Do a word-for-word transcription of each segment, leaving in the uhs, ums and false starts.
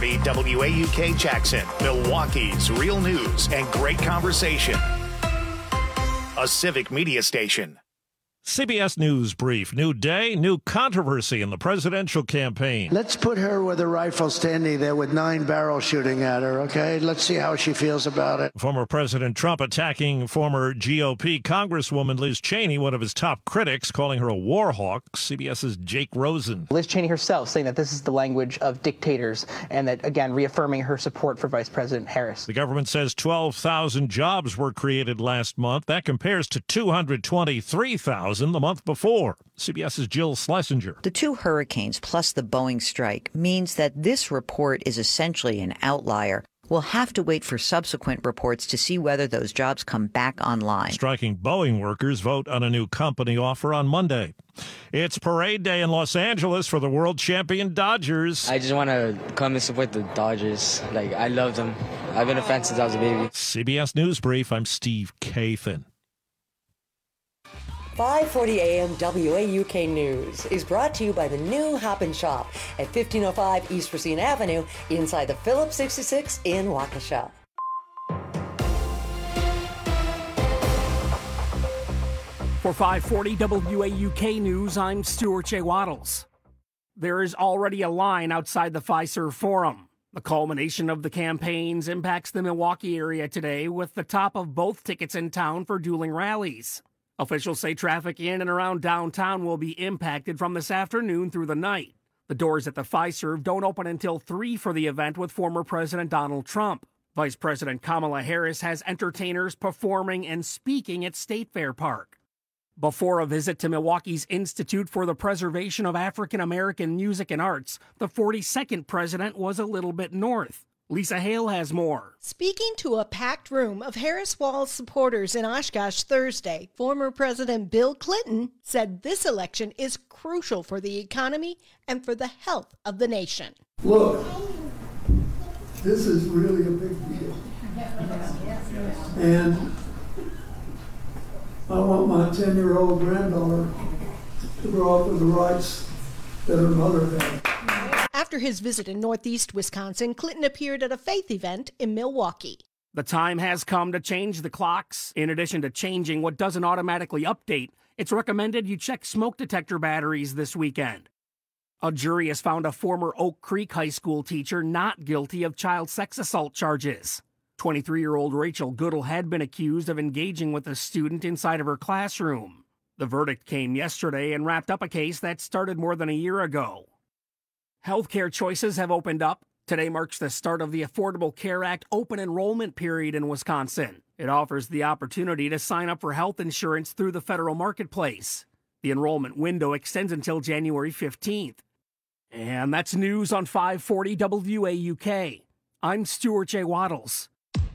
forty W A U K Jackson, Milwaukee's real news and great conversation. A Civic Media station. C B S News Brief. New day, new controversy in the presidential campaign. Let's put her with a rifle standing there with nine barrels shooting at her, okay? Let's see how she feels about it. Former President Trump attacking former G O P Congresswoman Liz Cheney, one of his top critics, calling her a war hawk. CBS's Jake Rosen. Liz Cheney herself saying that this is the language of dictators and that, again, reaffirming her support for Vice President Harris. The government says twelve thousand jobs were created last month. That compares to two hundred twenty-three thousand the month before. CBS's Jill Schlesinger. The two hurricanes plus the Boeing strike means that this report is essentially an outlier. We'll have to wait for subsequent reports to see whether those jobs come back online. Striking Boeing workers vote on a new company offer on Monday. It's parade day in Los Angeles for the world champion Dodgers. I just want to come and support the Dodgers. Like, I love them. I've been a fan since I was a baby. C B S News Brief, I'm Steve Kathan. five forty A M W A U K News is brought to you by the new Hop and Shop at fifteen oh five East Racine Avenue inside the Phillips sixty-six in Waukesha. For five forty W A U K News, I'm Stuart J. Waddles. There is already a line outside the Fiserv Forum. The culmination of the campaigns impacts the Milwaukee area today, with the top of both tickets in town for dueling rallies. Officials say traffic in and around downtown will be impacted from this afternoon through the night. The doors at the Fiserv don't open until three for the event with former President Donald Trump. Vice President Kamala Harris has entertainers performing and speaking at State Fair Park. Before a visit to Milwaukee's Institute for the Preservation of African American Music and Arts, the forty-second president was a little bit north. Lisa Hale has more. Speaking to a packed room of Harris Wall's supporters in Oshkosh Thursday, former President Bill Clinton said this election is crucial for the economy and for the health of the nation. Look, this is really a big deal. And I want my ten-year-old granddaughter to grow up with the rights that her mother had. After his visit in northeast Wisconsin, Clinton appeared at a faith event in Milwaukee. The time has come to change the clocks. In addition to changing what doesn't automatically update, it's recommended you check smoke detector batteries this weekend. A jury has found a former Oak Creek High School teacher not guilty of child sex assault charges. twenty-three-year-old Rachel Goodall had been accused of engaging with a student inside of her classroom. The verdict came yesterday and wrapped up a case that started more than a year ago. Healthcare choices have opened up. Today marks the start of the Affordable Care Act open enrollment period in Wisconsin. It offers the opportunity to sign up for health insurance through the federal marketplace. The enrollment window extends until January fifteenth. And that's news on five forty W A U K. I'm Stuart J. Waddles.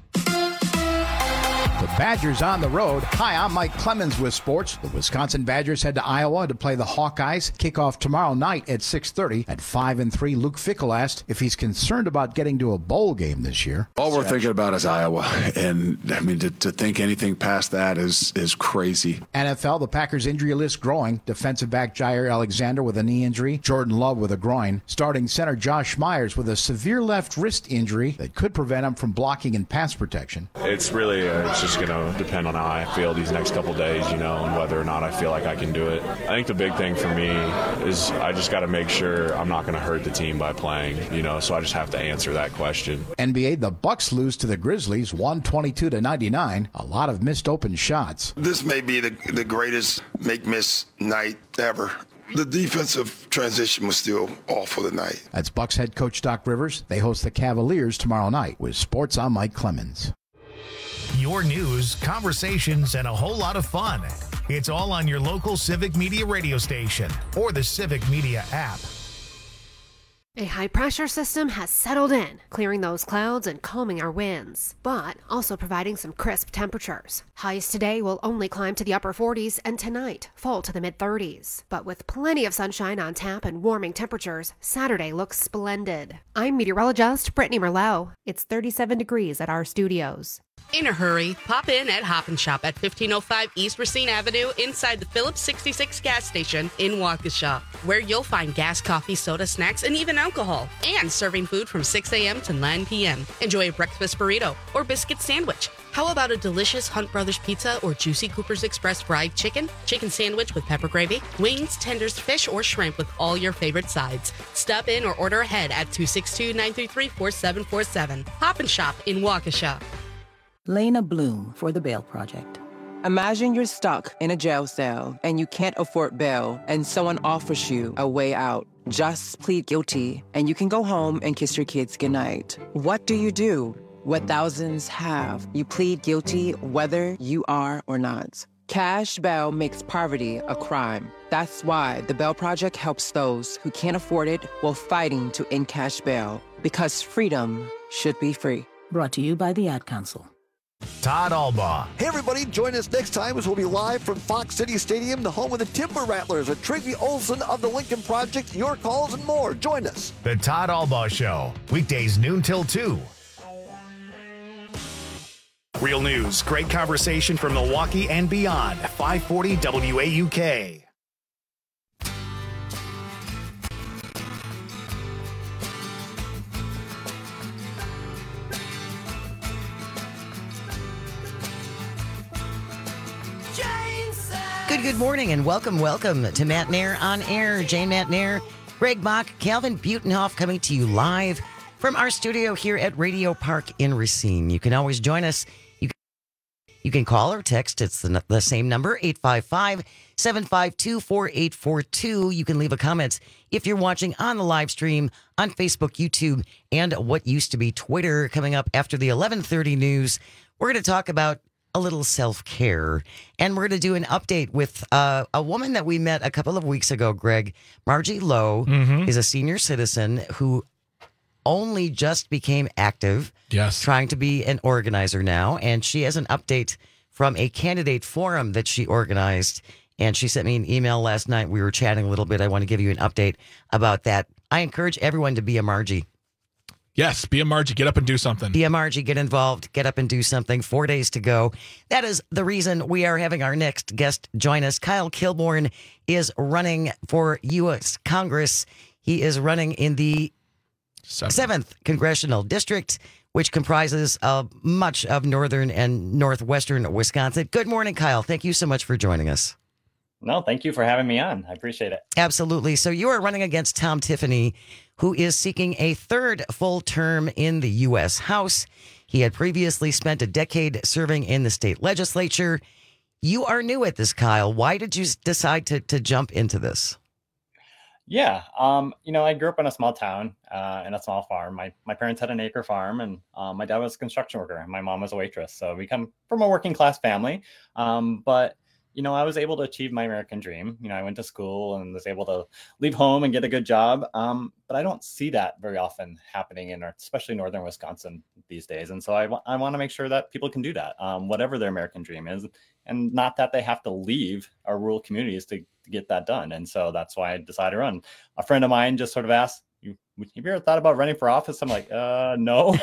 The Badgers on the road. Hi, I'm Mike Clemens with sports. The Wisconsin Badgers head to Iowa to play the Hawkeyes. Kickoff tomorrow night at six thirty. At five and three, Luke Fickell asked if he's concerned about getting to a bowl game this year. All we're thinking about is Iowa, and I mean to, to think anything past that is is crazy. N F L, the Packers injury list growing. Defensive back Jair Alexander with a knee injury. Jordan Love with a groin. Starting center Josh Myers with a severe left wrist injury that could prevent him from blocking and pass protection. It's really uh, it's just going to depend on how I feel these next couple days, you know, and whether or not I feel like I can do it. I think the big thing for me is I just got to make sure I'm not going to hurt the team by playing, you know, so I just have to answer that question. N B A, the Bucks lose to the Grizzlies one twenty-two to ninety-nine. A lot of missed open shots. This may be the, the greatest make-miss night ever. The defensive transition was still awful tonight. That's Bucks head coach Doc Rivers. They host the Cavaliers tomorrow night. With sports, I'm Mike Clemens. Your news, conversations, and a whole lot of fun. It's all on your local Civic Media radio station or the Civic Media app. A high-pressure system has settled in, clearing those clouds and calming our winds, but also providing some crisp temperatures. Highs today will only climb to the upper forties, and tonight fall to the mid-thirties. But with plenty of sunshine on tap and warming temperatures, Saturday looks splendid. I'm meteorologist Brittany Merlot. It's thirty-seven degrees at our studios. In a hurry, pop in at Hop and Shop at fifteen oh five East Racine Avenue inside the Phillips sixty-six gas station in Waukesha, where you'll find gas, coffee, soda, snacks, and even alcohol, and serving food from six a.m. to nine p.m. Enjoy a breakfast burrito or biscuit sandwich. How about a delicious Hunt Brothers pizza or juicy Cooper's Express fried chicken, chicken sandwich with pepper gravy, wings, tenders, fish, or shrimp with all your favorite sides? Stop in or order ahead at two six two, nine three three, four seven four seven. Hop and Shop in Waukesha. Lena Bloom for the Bail Project. Imagine you're stuck in a jail cell and you can't afford bail and someone offers you a way out. Just plead guilty and you can go home and kiss your kids goodnight. What do you do? What thousands have. You plead guilty whether you are or not. Cash bail makes poverty a crime. That's why the Bail Project helps those who can't afford it while fighting to end cash bail. Because freedom should be free. Brought to you by the Ad Council. Todd Albaugh. Hey, everybody, join us next time as we'll be live from Fox City Stadium, the home of the Timber Rattlers, and Tracy Olson of the Lincoln Project, your calls and more. Join us. The Todd Albaugh Show, weekdays noon till two. Real news, great conversation from Milwaukee and beyond. five forty W A U K. Good, good morning and welcome, welcome to Matt Nair on Air. Jane Matt Nair, Greg Bach, Calvin Butenhoff coming to you live from our studio here at Radio Park in Racine. You can always join us. You can, you can call or text. It's the, the same number, eight five five, seven five two, four eight four two. You can leave a comment if you're watching on the live stream on Facebook, YouTube, and what used to be Twitter. Coming up after the eleven thirty news, we're going to talk about a little self-care, and we're going to do an update with uh, a woman that we met a couple of weeks ago, Greg. Margie Lowe mm-hmm. is a senior citizen who only just became active, yes, trying to be an organizer now, and she has an update from a candidate forum that she organized, and she sent me an email last night. We were chatting a little bit. I want to give you an update about that. I encourage everyone to be a Margie. Yes, be a Margie. Get up and do something. Be a Margie. Get involved. Get up and do something. Four days to go. That is the reason we are having our next guest join us. Kyle Kilborn is running for U S Congress. He is running in the Seventh, seventh Congressional District, which comprises uh, much of northern and northwestern Wisconsin. Good morning, Kyle. Thank you so much for joining us. No, thank you for having me on. I appreciate it. Absolutely. So you are running against Tom Tiffany, who is seeking a third full term in the U S House. He had previously spent a decade serving in the state legislature. You are new at this, Kyle. Why did you decide to, to jump into this? Yeah, um, you know, I grew up in a small town uh, in a small farm. My my parents had an acre farm, and um, my dad was a construction worker, and my mom was a waitress. So we come from a working class family. Um, but you know, I was able to achieve my American dream. You know, I went to school and was able to leave home and get a good job. Um, but I don't see that very often happening in, our, especially northern Wisconsin these days. And so I, w- I want to make sure that people can do that, um, whatever their American dream is, and not that they have to leave our rural communities to, to get that done. And so that's why I decided to run. A friend of mine just sort of asked, "You, have you ever thought about running for office?" I'm like, uh, no.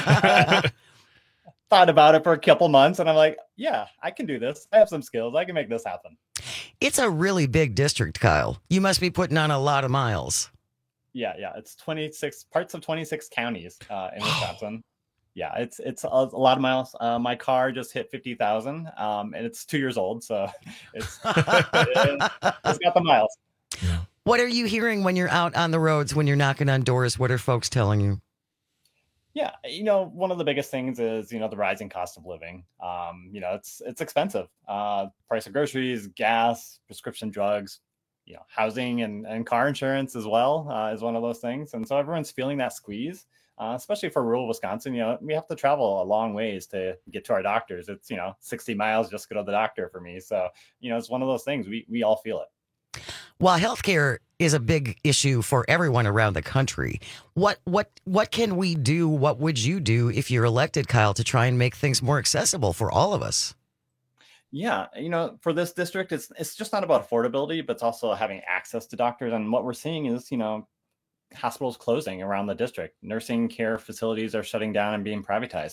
Thought about it for a couple months, and I'm like, yeah, I can do this. I have some skills. I can make this happen. It's a really big district, Kyle. You must be putting on a lot of miles. Yeah, yeah. It's twenty-six parts of twenty-six counties uh, in Wisconsin. Yeah, it's it's a, a lot of miles. Uh, my car just hit fifty thousand, um, and it's two years old, so it's, it, it's got the miles. What are you hearing when you're out on the roads, when you're knocking on doors? What are folks telling you? Yeah, you know, one of the biggest things is, you know, the rising cost of living. Um, you know, it's it's expensive. Uh, price of groceries, gas, prescription drugs, you know, housing and, and car insurance as well uh, is one of those things. And so everyone's feeling that squeeze, uh, especially for rural Wisconsin. You know, we have to travel a long ways to get to our doctors. It's, you know, sixty miles just to go to the doctor for me. So, you know, it's one of those things. We we all feel it. While healthcare is a big issue for everyone around the country, what what what can we do? What would you do if you're elected, Kyle, to try and make things more accessible for all of us? Yeah, you know, for this district, it's it's just not about affordability, but it's also having access to doctors. And what we're seeing is, you know, hospitals closing around the district. Nursing care facilities are shutting down and being privatized.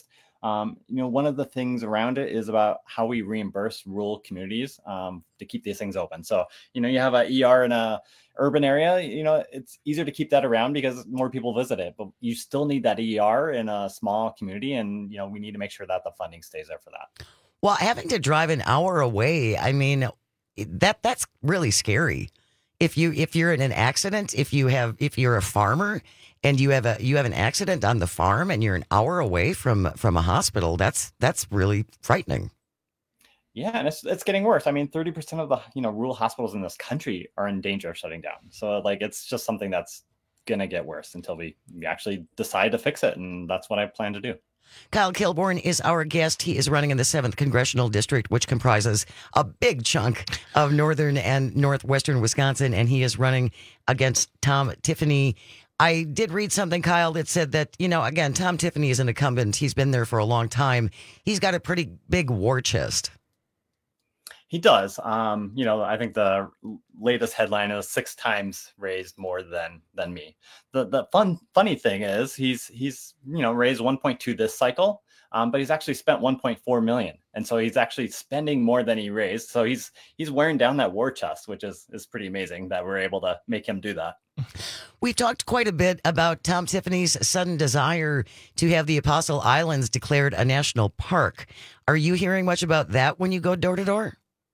Um, you know, one of the things around it is about how we reimburse rural communities um, to keep these things open. So, you know, you have a E R in a urban area, you know, it's easier to keep that around because more people visit it, but you still need that E R in a small community. And, you know, we need to make sure that the funding stays there for that. Well, having to drive an hour away, I mean, that that's really scary. If you if you're in an accident, if you have if you're a farmer and you have a you have an accident on the farm and you're an hour away from from a hospital, that's that's really frightening. Yeah, and it's it's getting worse. I mean, thirty percent of the you know rural hospitals in this country are in danger of shutting down. So like it's just something that's gonna get worse until we, we actually decide to fix it, and that's what I plan to do. Kyle Kilborn is our guest. He is running in the seventh Congressional District, which comprises a big chunk of northern and northwestern Wisconsin, and he is running against Tom Tiffany. I did read something, Kyle, that said that, you know, again, Tom Tiffany is an incumbent. He's been there for a long time. He's got a pretty big war chest. He does. Um, you know, I think the latest headline is six times raised more than than me. The the fun funny thing is he's he's you know raised one point two this cycle, um, but he's actually spent one point four million, and so he's actually spending more than he raised. So he's he's wearing down that war chest, which is is pretty amazing that we're able to make him do that. We've talked quite a bit about Tom Tiffany's sudden desire to have the Apostle Islands declared a national park. Are you hearing much about that when you go door to door?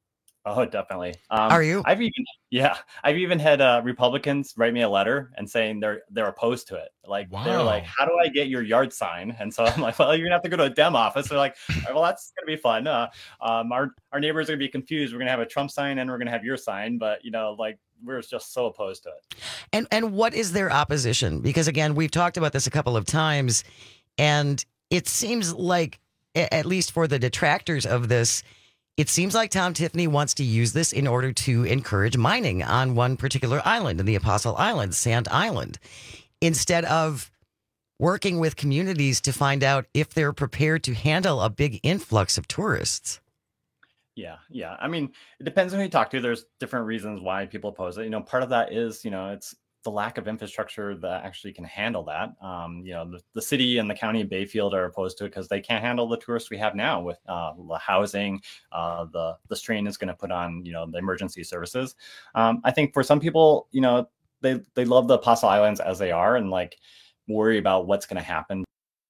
Oh, definitely. Um, Are you? I've even, yeah, I've even had uh, Republicans write me a letter and saying they're they're opposed to it. Like Wow. they're like, how do I get your yard sign? And so I'm like, well, you're gonna have to go to a Dem office. They're like, all right, well, that's gonna be fun. Uh, um, our our neighbors are gonna be confused. We're gonna have a Trump sign and we're gonna have your sign, but you know, like we're just so opposed to it. And and what is their opposition? Because again, we've talked about this a couple of times, and it seems like, a- at least for the detractors of this, it seems like Tom Tiffany wants to use this in order to encourage mining on one particular island, in the Apostle Islands, Sand Island, instead of working with communities to find out if they're prepared to handle a big influx of tourists. Yeah, yeah. I mean, it depends on who you talk to. There's different reasons why people oppose it. You know, part of that is, you know, it's the lack of infrastructure that actually can handle that. Um, you know, the, the city and the county of Bayfield are opposed to it because they can't handle the tourists we have now with uh, the housing, uh, the the strain is going to put on, you know, the emergency services. Um, I think for some people, you know, they they love the Apostle Islands as they are and like worry about what's going to happen.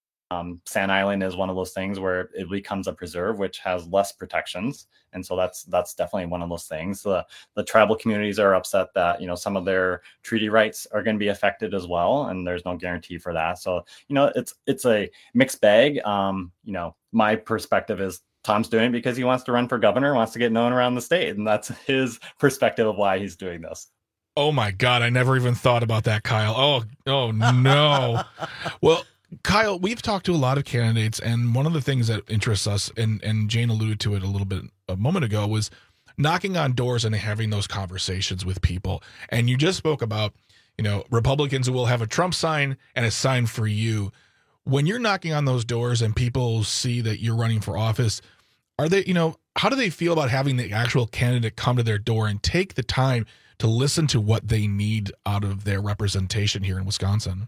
Um, Sand Island is one of those things where it becomes a preserve, which has less protections. And so that's that's definitely one of those things. The the tribal communities are upset that, you know, some of their treaty rights are going to be affected as well. And there's no guarantee for that. So, you know, it's it's a mixed bag. Um, you know, my perspective is Tom's doing it because he wants to run for governor, wants to get known around the state. And that's his perspective of why he's doing this. Oh, my God. I never even thought about that, Kyle. Oh, oh, no. Well, Kyle, we've talked to a lot of candidates, and one of the things that interests us, and, and Jane alluded to it a little bit a moment ago, was knocking on doors and having those conversations with people. And you just spoke about, you know, Republicans who will have a Trump sign and a sign for you. When you're knocking on those doors and people see that you're running for office, are they, you know, how do they feel about having the actual candidate come to their door and take the time to listen to what they need out of their representation here in Wisconsin?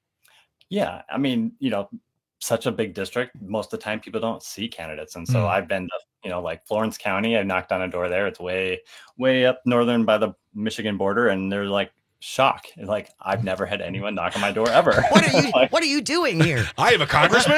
Yeah, I mean, you know, such a big district, most of the time people don't see candidates. And so Mm. I've been to, you know, like Florence County, I knocked on a door there. It's way, way up northern by the Michigan border. And they're like, shock. Like, I've never had anyone knock on my door ever. What are you Like, what are you doing here? I have a congressman.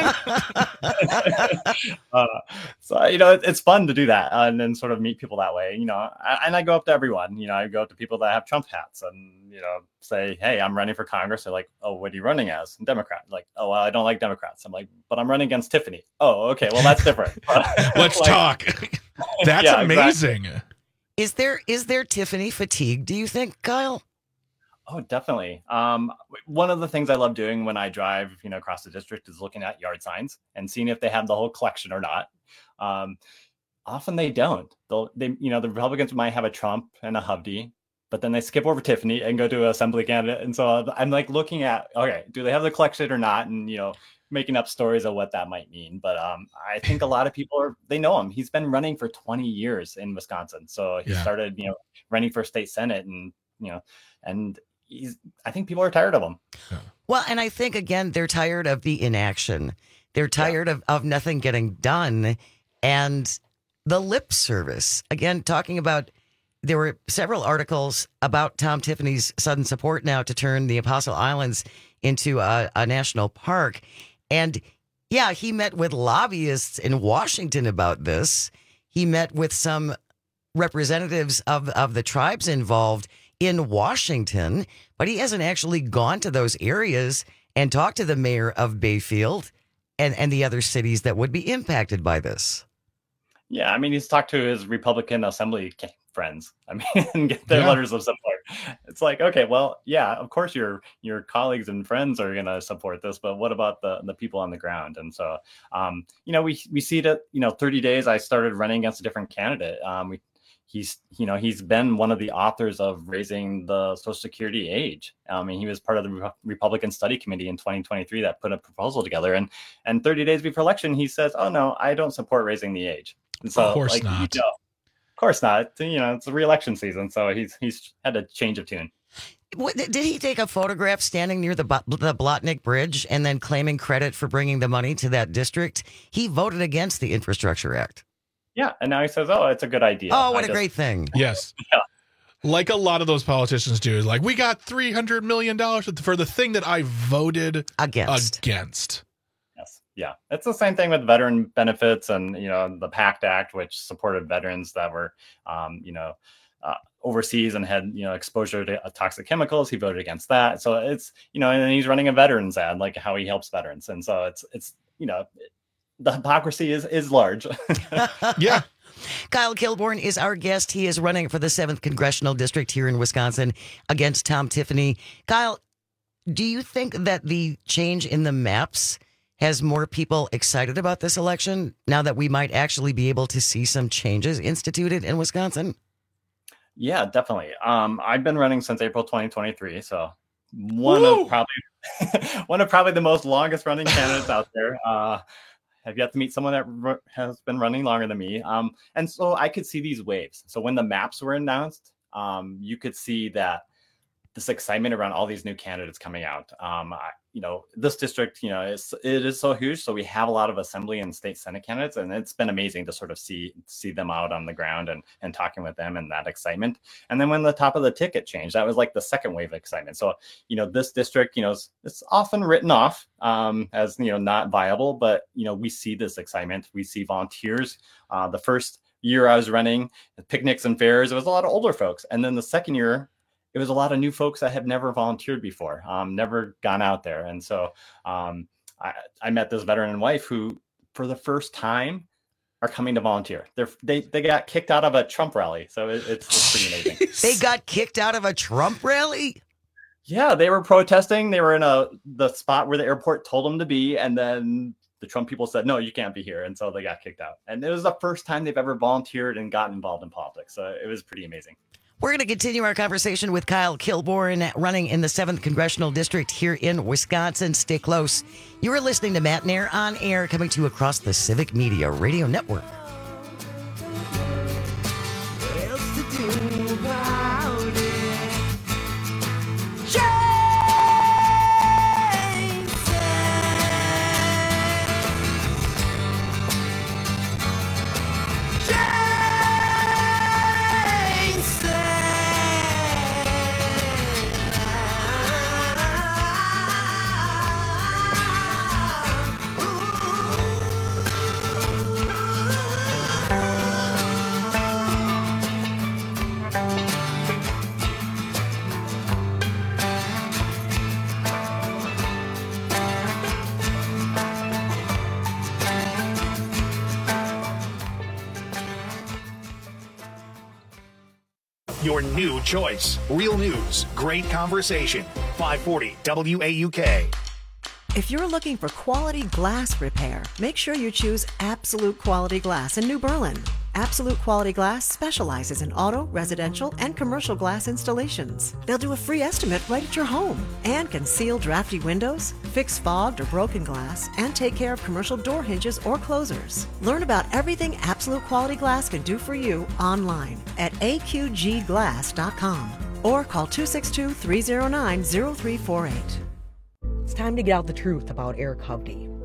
uh, so, you know, it, it's fun to do that uh, and then sort of meet people that way, you know, I, and I go up to everyone, you know, I go up to people that have Trump hats and, you know, say, hey, I'm running for Congress. They're like, oh, what are you running as? Democrat. Like, oh, well, I don't like Democrats. I'm like, but I'm running against Tiffany. Oh, okay. Well, that's different. Let's Like, talk. That's Yeah, amazing. Is there is there Tiffany fatigue, do you think, Kyle? Oh, definitely. Um, one of the things I love doing when I drive, you know, across the district is looking at yard signs and seeing if they have the whole collection or not. Um, often they don't. They'll, they, you know, the Republicans might have a Trump and a Hovde, but then they skip over Tiffany and go to an assembly candidate. And so I'm like looking at, okay, do they have the collection or not? And, you know, making up stories of what that might mean. But um, I think a lot of people are, they know him. He's been running for twenty years in Wisconsin. So he Yeah. started, you know, running for state Senate and, you know, and he's, I think people are tired of him. Well, and I think, again, they're tired of the inaction. They're tired yeah. of, of nothing getting done. And the lip service, again, talking about, there were several articles about Tom Tiffany's sudden support now to turn the Apostle Islands into a, a national park. And yeah, he met with lobbyists in Washington about this. He met with some representatives of, of the tribes involved in Washington, but he hasn't actually gone to those areas and talked to the mayor of Bayfield and, and the other cities that would be impacted by this. Yeah, I mean, he's talked to his Republican Assembly friends. I mean, and get their Yeah. letters of support. It's like, okay, well, yeah, of course your your colleagues and friends are going to support this, but what about the the people on the ground? And so, um, you know, we we see that, you know, thirty days. I started running against a different candidate. Um, we he's you know he's been one of the authors of raising the Social Security age. I mean, he was part of the Re- Republican Study Committee in twenty twenty-three that put a proposal together, and and thirty days before election, he says, "Oh no, I don't support raising the age." And so, Of course like, not. You know, of course not. You know, it's a re-election season, so he's he's had a change of tune. What, did he take a photograph standing near the Bo- the Blotnick Bridge and then claiming credit for bringing the money to that district? He voted against the Infrastructure Act. Yeah, and now he says, "Oh, it's a good idea." Oh, what I a just- great thing. Yes. Yeah. Like a lot of those politicians do. Like, we got three hundred million dollars for the thing that I voted against. against. Yes. Yeah. It's the same thing with veteran benefits and, you know, the PACT Act, which supported veterans that were, um, you know, uh, overseas and had, you know, exposure to uh, toxic chemicals. He voted against that. So it's, you know, and he's running a veterans ad, like how he helps veterans. And so it's, it's, you know, the hypocrisy is, is large. Yeah. Kyle Kilborn is our guest. He is running for the seventh Congressional District here in Wisconsin against Tom Tiffany. Kyle, do you think that the change in the maps has more people excited about this election now that we might actually be able to see some changes instituted in Wisconsin? Yeah, definitely. Um, I've been running since April twenty twenty-three, so one Woo! of probably one of probably the most longest running candidates out there. Uh, have yet to meet someone that r- has been running longer than me. Um, and so I could see these waves. So when the maps were announced, um, you could see that this excitement around all these new candidates coming out. Um, I, you know, this district, you know, it's, it is so huge. So we have a lot of assembly and state senate candidates, and it's been amazing to sort of see see them out on the ground and and talking with them and that excitement. And then when the top of the ticket changed, that was like the second wave of excitement. So, you know, this district, you know, it's, it's often written off um, as, you know, not viable, but, you know, we see this excitement. We see volunteers. Uh, the first year I was running picnics and fairs, it was a lot of older folks. And then the second year, it was a lot of new folks that have never volunteered before, um, never gone out there. And so um, I, I met this veteran and wife who, for the first time, are coming to volunteer. They're, they they got kicked out of a Trump rally. So it, it's, it's pretty amazing. They got kicked out of a Trump rally? Yeah, they were protesting. They were in a the spot where the airport told them to be. And then the Trump people said, no, you can't be here. And so they got kicked out. And it was the first time they've ever volunteered and gotten involved in politics. So it was pretty amazing. We're going to continue our conversation with Kyle Kilborn, running in the seventh Congressional District here in Wisconsin. Stay close. You are listening to Matt Nair on Air, coming to you across the Civic Media Radio Network. What else to do about it? Your new choice. Real news, great conversation. five forty W A U K. If you're looking for quality glass repair, make sure you choose Absolute Quality Glass in New Berlin. Absolute Quality Glass specializes in auto, residential, and commercial glass installations. They'll do a free estimate right at your home and can seal drafty windows, fix fogged or broken glass, and take care of commercial door hinges or closers. Learn about everything Absolute Quality Glass can do for you online at A Q G glass dot com or call two six two, three zero nine, zero three four eight. It's time to get out the truth about Eric Hovde.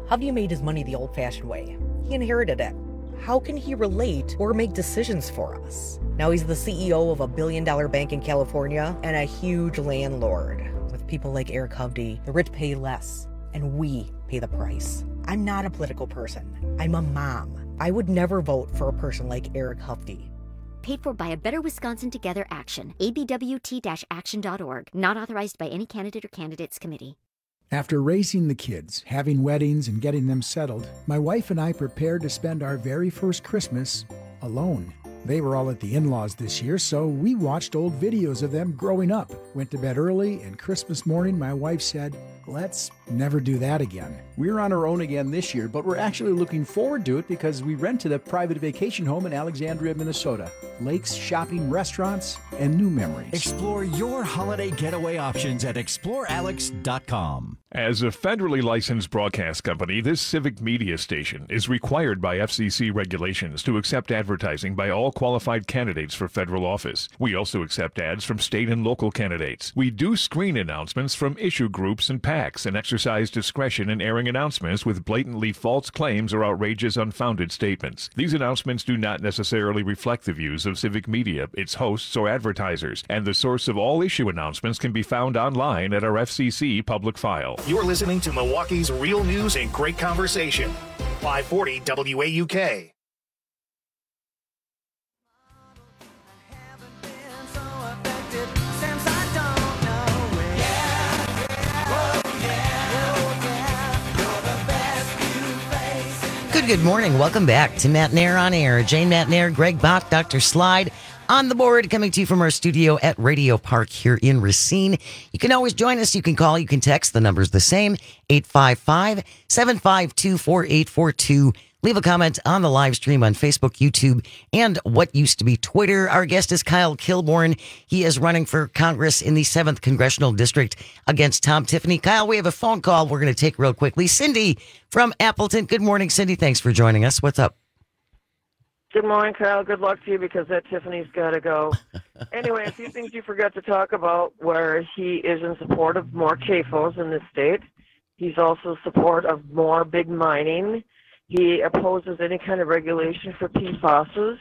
Javier made his money the old-fashioned way. He inherited it. How can he relate or make decisions for us? Now he's the C E O of a billion-dollar bank in California and a huge landlord. With people like Eric Hovde, the rich pay less, and we pay the price. I'm not a political person. I'm a mom. I would never vote for a person like Eric Hovde. Paid for by a Better Wisconsin Together Action. A B W T action dot org. Not authorized by any candidate or candidates committee. After raising the kids, having weddings, and getting them settled, my wife and I prepared to spend our very first Christmas alone. They were all at the in-laws this year, so we watched old videos of them growing up. Went to bed early, and Christmas morning, my wife said, let's never do that again. We're on our own again this year, but we're actually looking forward to it because we rented a private vacation home in Alexandria, Minnesota. Lakes, shopping, restaurants, and new memories. Explore your holiday getaway options at explore alex dot com. As a federally licensed broadcast company, this civic media station is required by F C C regulations to accept advertising by all qualified candidates for federal office. We also accept ads from state and local candidates. We do screen announcements from issue groups and PACs and exercise discretion in airing announcements with blatantly false claims or outrageous, unfounded statements. These announcements do not necessarily reflect the views of Civic Media, its hosts, or advertisers, and the source of all issue announcements can be found online at our F C C public file. You're listening to Milwaukee's real news and great conversation. five forty W A U K. Good, good morning. Welcome back to Matt Nair on Air. Jane Matt Nair, Greg Bach, Doctor Slide on the board, coming to you from our studio at Radio Park here in Racine. You can always join us. You can call, you can text. The number's the same, eight five five, seven five two, four eight four two. Leave a comment on the live stream on Facebook, YouTube, and what used to be Twitter. Our guest is Kyle Kilborn. He is running for Congress in the seventh Congressional District against Tom Tiffany. Kyle, we have a phone call we're going to take real quickly. Cindy from Appleton. Good morning, Cindy. Thanks for joining us. What's up? Good morning, Kyle. Good luck to you because that Tiffany's got to go. Anyway, a few things you forgot to talk about where he is in support of more C A F Os in this state. He's also in support of more big mining. He opposes any kind of regulation for P FASs.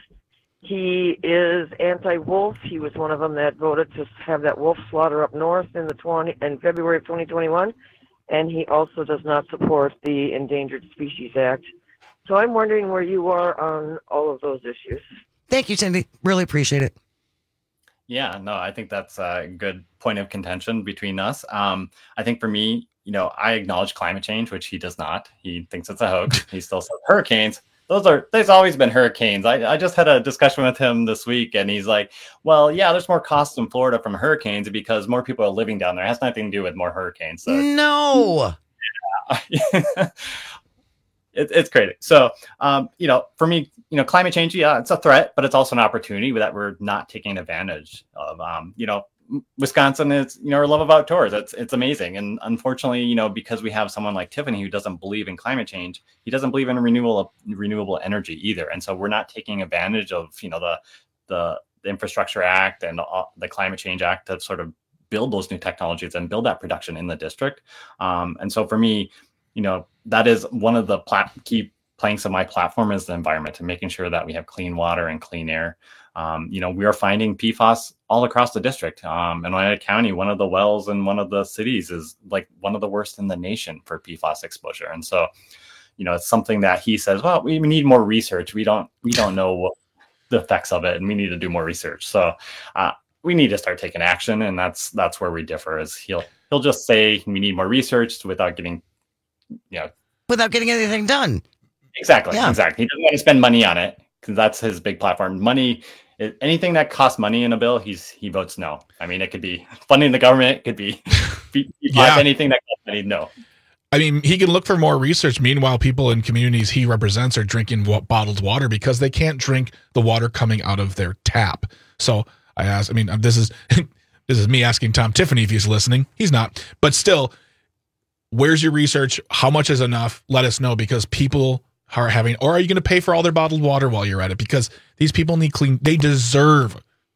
He is anti-wolf. He was one of them that voted to have that wolf slaughter up north in the twenty in February of twenty twenty-one. And he also does not support the Endangered Species Act. So I'm wondering where you are on all of those issues. Thank you, Cindy. Really appreciate it. Yeah, no, I think that's a good point of contention between us. Um, I think for me, you know, I acknowledge climate change, which he does not. He thinks it's a hoax. He still says hurricanes. Those are, there's always been hurricanes. I, I just had a discussion with him this week, and he's like, well, yeah, there's more costs in Florida from hurricanes because more people are living down there. It has nothing to do with more hurricanes. So, no. Yeah. It, it's crazy. So, um, you know, for me, you know, climate change, yeah, it's a threat, but it's also an opportunity that we're not taking advantage of. Um, you know, Wisconsin is, you know, our love of outdoors. It's it's amazing. And unfortunately, you know, because we have someone like Tiffany who doesn't believe in climate change, he doesn't believe in renewable renewable energy either. And so we're not taking advantage of, you know, the the, the Infrastructure Act and the, the Climate Change Act to sort of build those new technologies and build that production in the district. Um, and so for me, you know, that is one of the plat- key planks of my platform is the environment and making sure that we have clean water and clean air. Um, you know, we are finding P FAS all across the district. Um, in Oneida County, one of the wells in one of the cities is like one of the worst in the nation for P FAS exposure. And so, you know, it's something that he says, well, we need more research. We don't, we don't know what the effects of it, and we need to do more research. So uh, we need to start taking action. And that's, that's where we differ is he'll, he'll just say we need more research without getting, you know, without getting anything done. Exactly. Yeah. Exactly. He doesn't want to spend money on it because that's his big platform. Money, anything that costs money in a bill, he's he votes no. I mean, it could be funding the government, it could be yeah. anything that costs money, no. I mean, he can look for more research. Meanwhile, people in communities he represents are drinking bottled water because they can't drink the water coming out of their tap. So I asked, I mean, this is this is me asking Tom Tiffany if he's listening. He's not, but still. Where's your research? How much is enough? Let us know because people are having, or are you going to pay for all their bottled water while you're at it? Because these people need clean, they deserve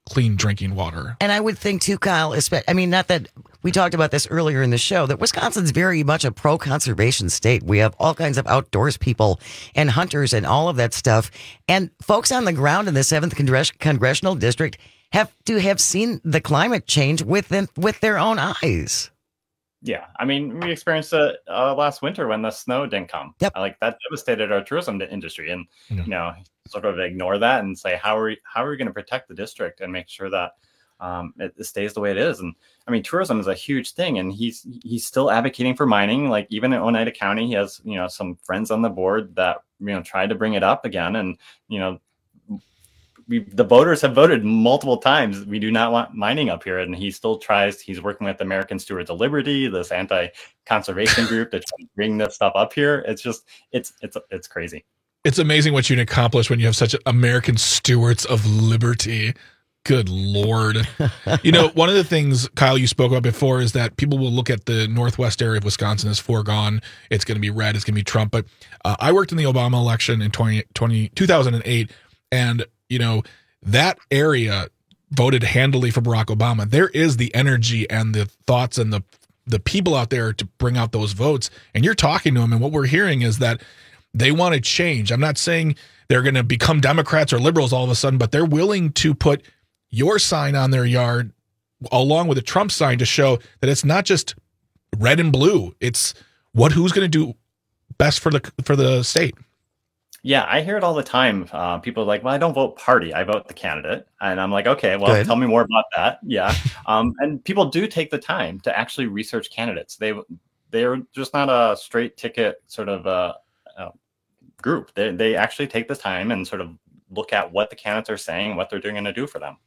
clean drinking water. And I would think too, Kyle, espe- I mean, not that we talked about this earlier in the show, that Wisconsin's very much a pro-conservation state. We have all kinds of outdoors people and hunters and all of that stuff. And folks on the ground in the seventh Congress- Congressional District have to have seen the climate change with them, with their own eyes. Yeah, I mean, we experienced it uh, last winter when the snow didn't come. Yep. Like that devastated our tourism industry, and Yeah. you know, sort of ignore that and say, how are we, how are we going to protect the district and make sure that um, it, it stays the way it is? And I mean, tourism is a huge thing, and he's he's still advocating for mining. Like even in Oneida County, he has you know some friends on the board that you know tried to bring it up again, and you know. We, the voters have voted multiple times. We do not want mining up here. And he still tries, he's working with American Stewards of Liberty, this anti-conservation group to try to bring this stuff up here. It's just, it's, it's, it's crazy. It's amazing what you can accomplish when you have such American Stewards of Liberty. Good Lord. You know, one of the things, Kyle, you spoke about before is that people will look at the northwest area of Wisconsin as foregone. It's going to be red. It's going to be Trump. But uh, I worked in the Obama election in twenty, twenty, two thousand eight, and you know, that area voted handily for Barack Obama. There is the energy and the thoughts and the the people out there to bring out those votes. And you're talking to them, and what we're hearing is that they want to change. I'm not saying they're going to become Democrats or liberals all of a sudden, but they're willing to put your sign on their yard along with a Trump sign to show that it's not just red and blue. It's what who's going to do best for the for the state. Yeah, I hear it all the time. Uh, people are like, well, I don't vote party. I vote the candidate. And I'm like, okay, well, Good. Tell me more about that. Yeah. Um, and people do take the time to actually research candidates. They, they're just not a straight ticket sort of uh, uh, group. They, they actually take the time and sort of look at what the candidates are saying, what they're doing to do for them.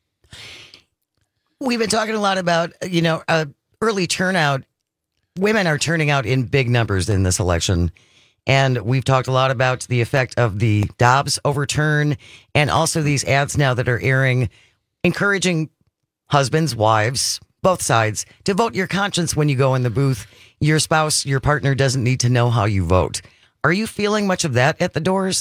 We've been talking a lot about, you know, uh, early turnout. Women are turning out in big numbers in this election. And we've talked a lot about the effect of the Dobbs overturn and also these ads now that are airing, encouraging husbands, wives, both sides to vote your conscience when you go in the booth. Your spouse, your partner doesn't need to know how you vote. Are you feeling much of that at the doors?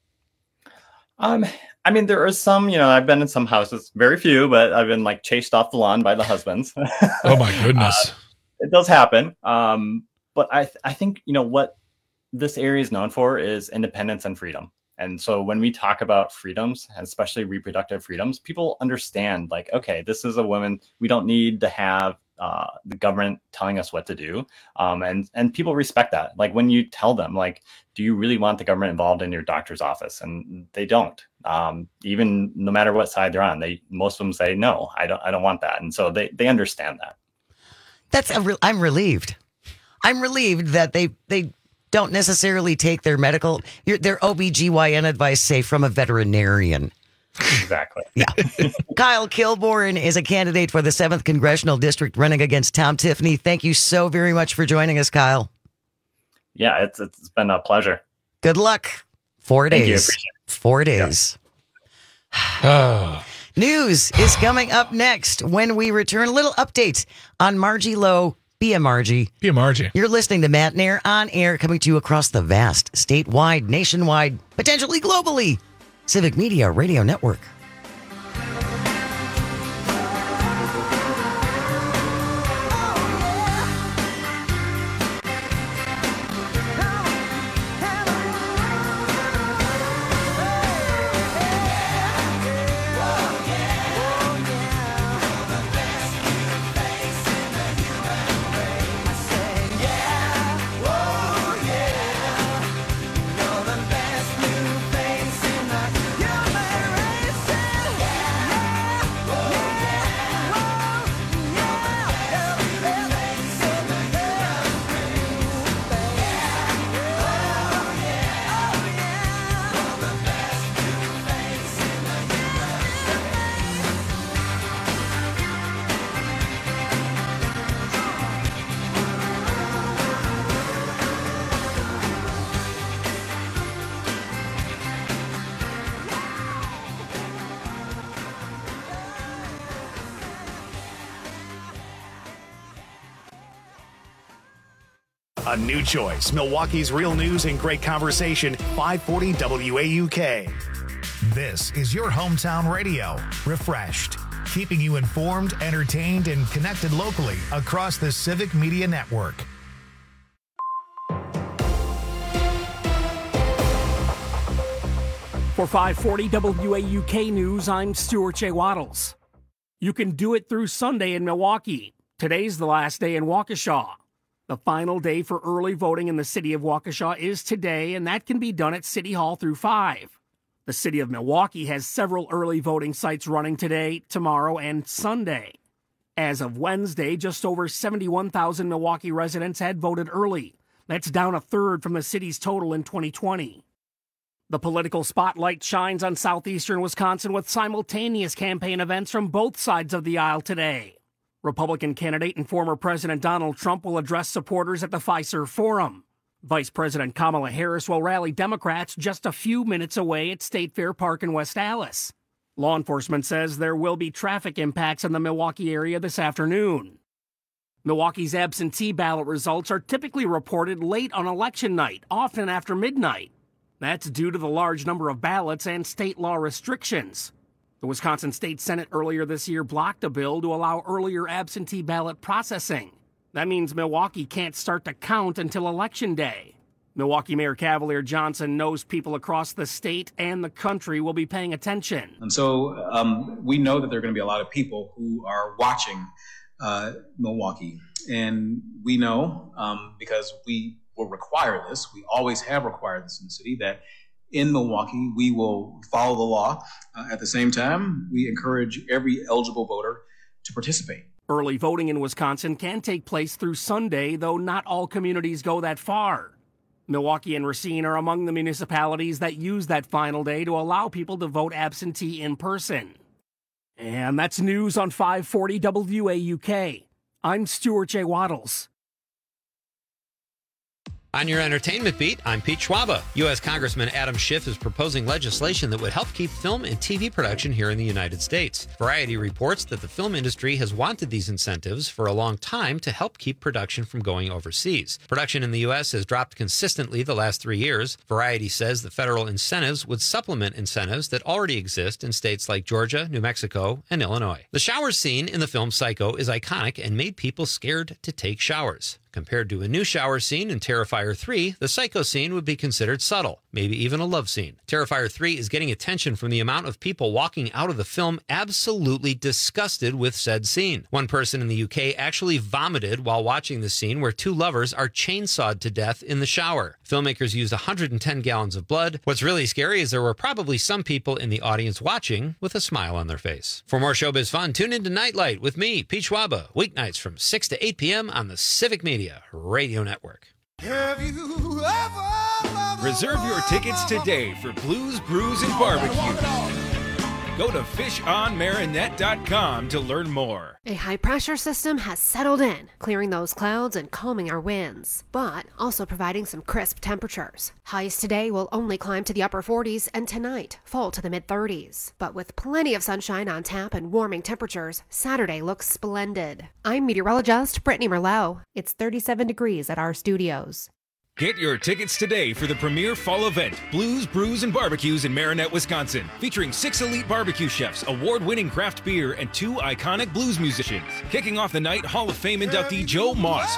Um, I mean, there are some, you know, I've been in some houses, very few, but I've been like chased off the lawn by the husbands. Oh my goodness. uh, it does happen. Um, but I, th- I think, you know, what this area is known for is independence and freedom. And so when we talk about freedoms, especially reproductive freedoms, people understand like, okay, this is a woman. We don't need to have uh, the government telling us what to do. Um, and, and people respect that. Like when you tell them, like, do you really want the government involved in your doctor's office? And they don't, um, even no matter what side they're on, they, most of them say, no, I don't, I don't want that. And so they, they understand that. That's a re- I'm relieved. I'm relieved that they, they, don't necessarily take their medical, their O B G Y N advice, say, from a veterinarian. Exactly. Yeah. Kyle Kilborn is a candidate for the seventh Congressional District running against Tom Tiffany. Thank you so very much for joining us, Kyle. Yeah, it's it's been a pleasure. Good luck. Four Thank days. You. Four days. Yeah. News is coming up next when we return. A little update on Margie Lowe. Be a Margie. Be a Margie. You're listening to Matt Nair on air, coming to you across the vast, statewide, nationwide, potentially globally, Civic Media Radio Network. A new choice. Milwaukee's real news and great conversation. five forty W A U K. This is your hometown radio. Refreshed. keeping you informed, entertained, and connected locally across the Civic Media Network. For five forty W A U K News, I'm Stuart J. Waddles. You can do it through Sunday in Milwaukee. Today's the last day in Waukesha. The final day for early voting in the city of Waukesha is today, and that can be done at City Hall through five. The city of Milwaukee has several early voting sites running today, tomorrow, and Sunday. As of Wednesday, just over seventy-one thousand Milwaukee residents had voted early. That's down a third from the city's total in twenty twenty. The political spotlight shines on southeastern Wisconsin with simultaneous campaign events from both sides of the aisle today. Republican candidate and former President Donald Trump will address supporters at the Fiserv Forum. Vice President Kamala Harris will rally Democrats just a few minutes away at State Fair Park in West Allis. Law enforcement says there will be traffic impacts in the Milwaukee area this afternoon. Milwaukee's absentee ballot results are typically reported late on election night, often after midnight. That's due to the large number of ballots and state law restrictions. The Wisconsin State Senate earlier this year blocked a bill to allow earlier absentee ballot processing. That means Milwaukee can't start to count until Election Day. Milwaukee Mayor Cavalier Johnson knows people across the state and the country will be paying attention. And so um, we know that there are going to be a lot of people who are watching uh, Milwaukee. And we know, um, because we will require this, we always have required this in the city, that in Milwaukee we will follow the law. Uh, at the same time, we encourage every eligible voter to participate. Early voting in Wisconsin can take place through Sunday, though not all communities go that far. Milwaukee and Racine are among the municipalities that use that final day to allow people to vote absentee in person. And that's news on five forty W A U K. I'm Stuart J. Waddles. On your entertainment beat, I'm Pete Schwaba. U S Congressman Adam Schiff is proposing legislation that would help keep film and T V production here in the United States. Variety reports that the film industry has wanted these incentives for a long time to help keep production from going overseas. Production in the U S has dropped consistently the last three years. Variety says the federal incentives would supplement incentives that already exist in states like Georgia, New Mexico, and Illinois. The shower scene in the film Psycho is iconic and made people scared to take showers. Compared to a new shower scene in Terrifier three, the Psycho scene would be considered subtle, maybe even a love scene. Terrifier three is getting attention from the amount of people walking out of the film absolutely disgusted with said scene. One person in the U K actually vomited while watching the scene where two lovers are chainsawed to death in the shower. Filmmakers used one hundred ten gallons of blood. What's really scary is there were probably some people in the audience watching with a smile on their face. For more showbiz fun, tune into Nightlight with me, Pete Schwaba, weeknights from six to eight p.m. on the Civic Media Radio Network. Have you ever Reserve your tickets today for Blues, Brews, and Barbecue. Go to fish on marinette dot com to learn more. A high-pressure system has settled in, clearing those clouds and calming our winds, but also providing some crisp temperatures. Highs today will only climb to the upper forties, and tonight fall to the mid-thirties. But with plenty of sunshine on tap and warming temperatures, Saturday looks splendid. I'm meteorologist Brittany Merlot. It's thirty-seven degrees at our studios. Get your tickets today for the premier fall event, Blues, Brews, and Barbecues in Marinette, Wisconsin, featuring six elite barbecue chefs, award-winning craft beer, and two iconic blues musicians. Kicking off the night, Hall of Fame inductee Joe Moss,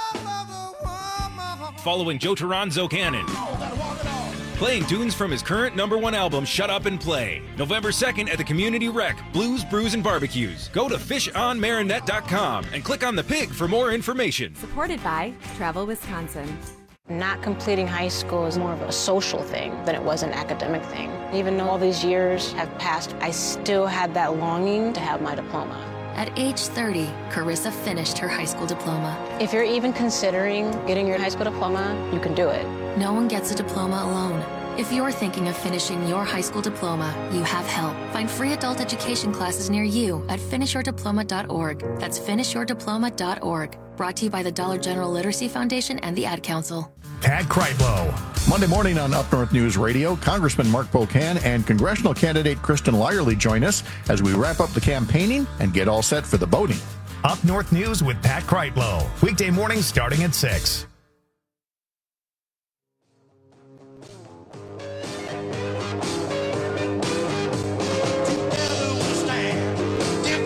following Joe Toronzo Cannon, playing tunes from his current number one album, Shut Up and Play. November second at the Community Rec, Blues, Brews, and Barbecues. Go to fish on marinette dot com and click on the pig for more information. Supported by Travel Wisconsin. Not completing high school is more of a social thing than it was an academic thing. Even though all these years have passed, I still had that longing to have my diploma. At age thirty, Carissa finished her high school diploma. If you're even considering getting your high school diploma, you can do it. No one gets a diploma alone. If you're thinking of finishing your high school diploma, you have help. Find free adult education classes near you at finish your diploma dot org. That's finish your diploma dot org. Brought to you by the Dollar General Literacy Foundation and the Ad Council. Pat Kreitlow. Monday morning on Up North News Radio, Congressman Mark Pocan and congressional candidate Kristen Lyerly join us as we wrap up the campaigning and get all set for the voting. Up North News with Pat Kreitlow. Weekday mornings starting at six. Together we stand.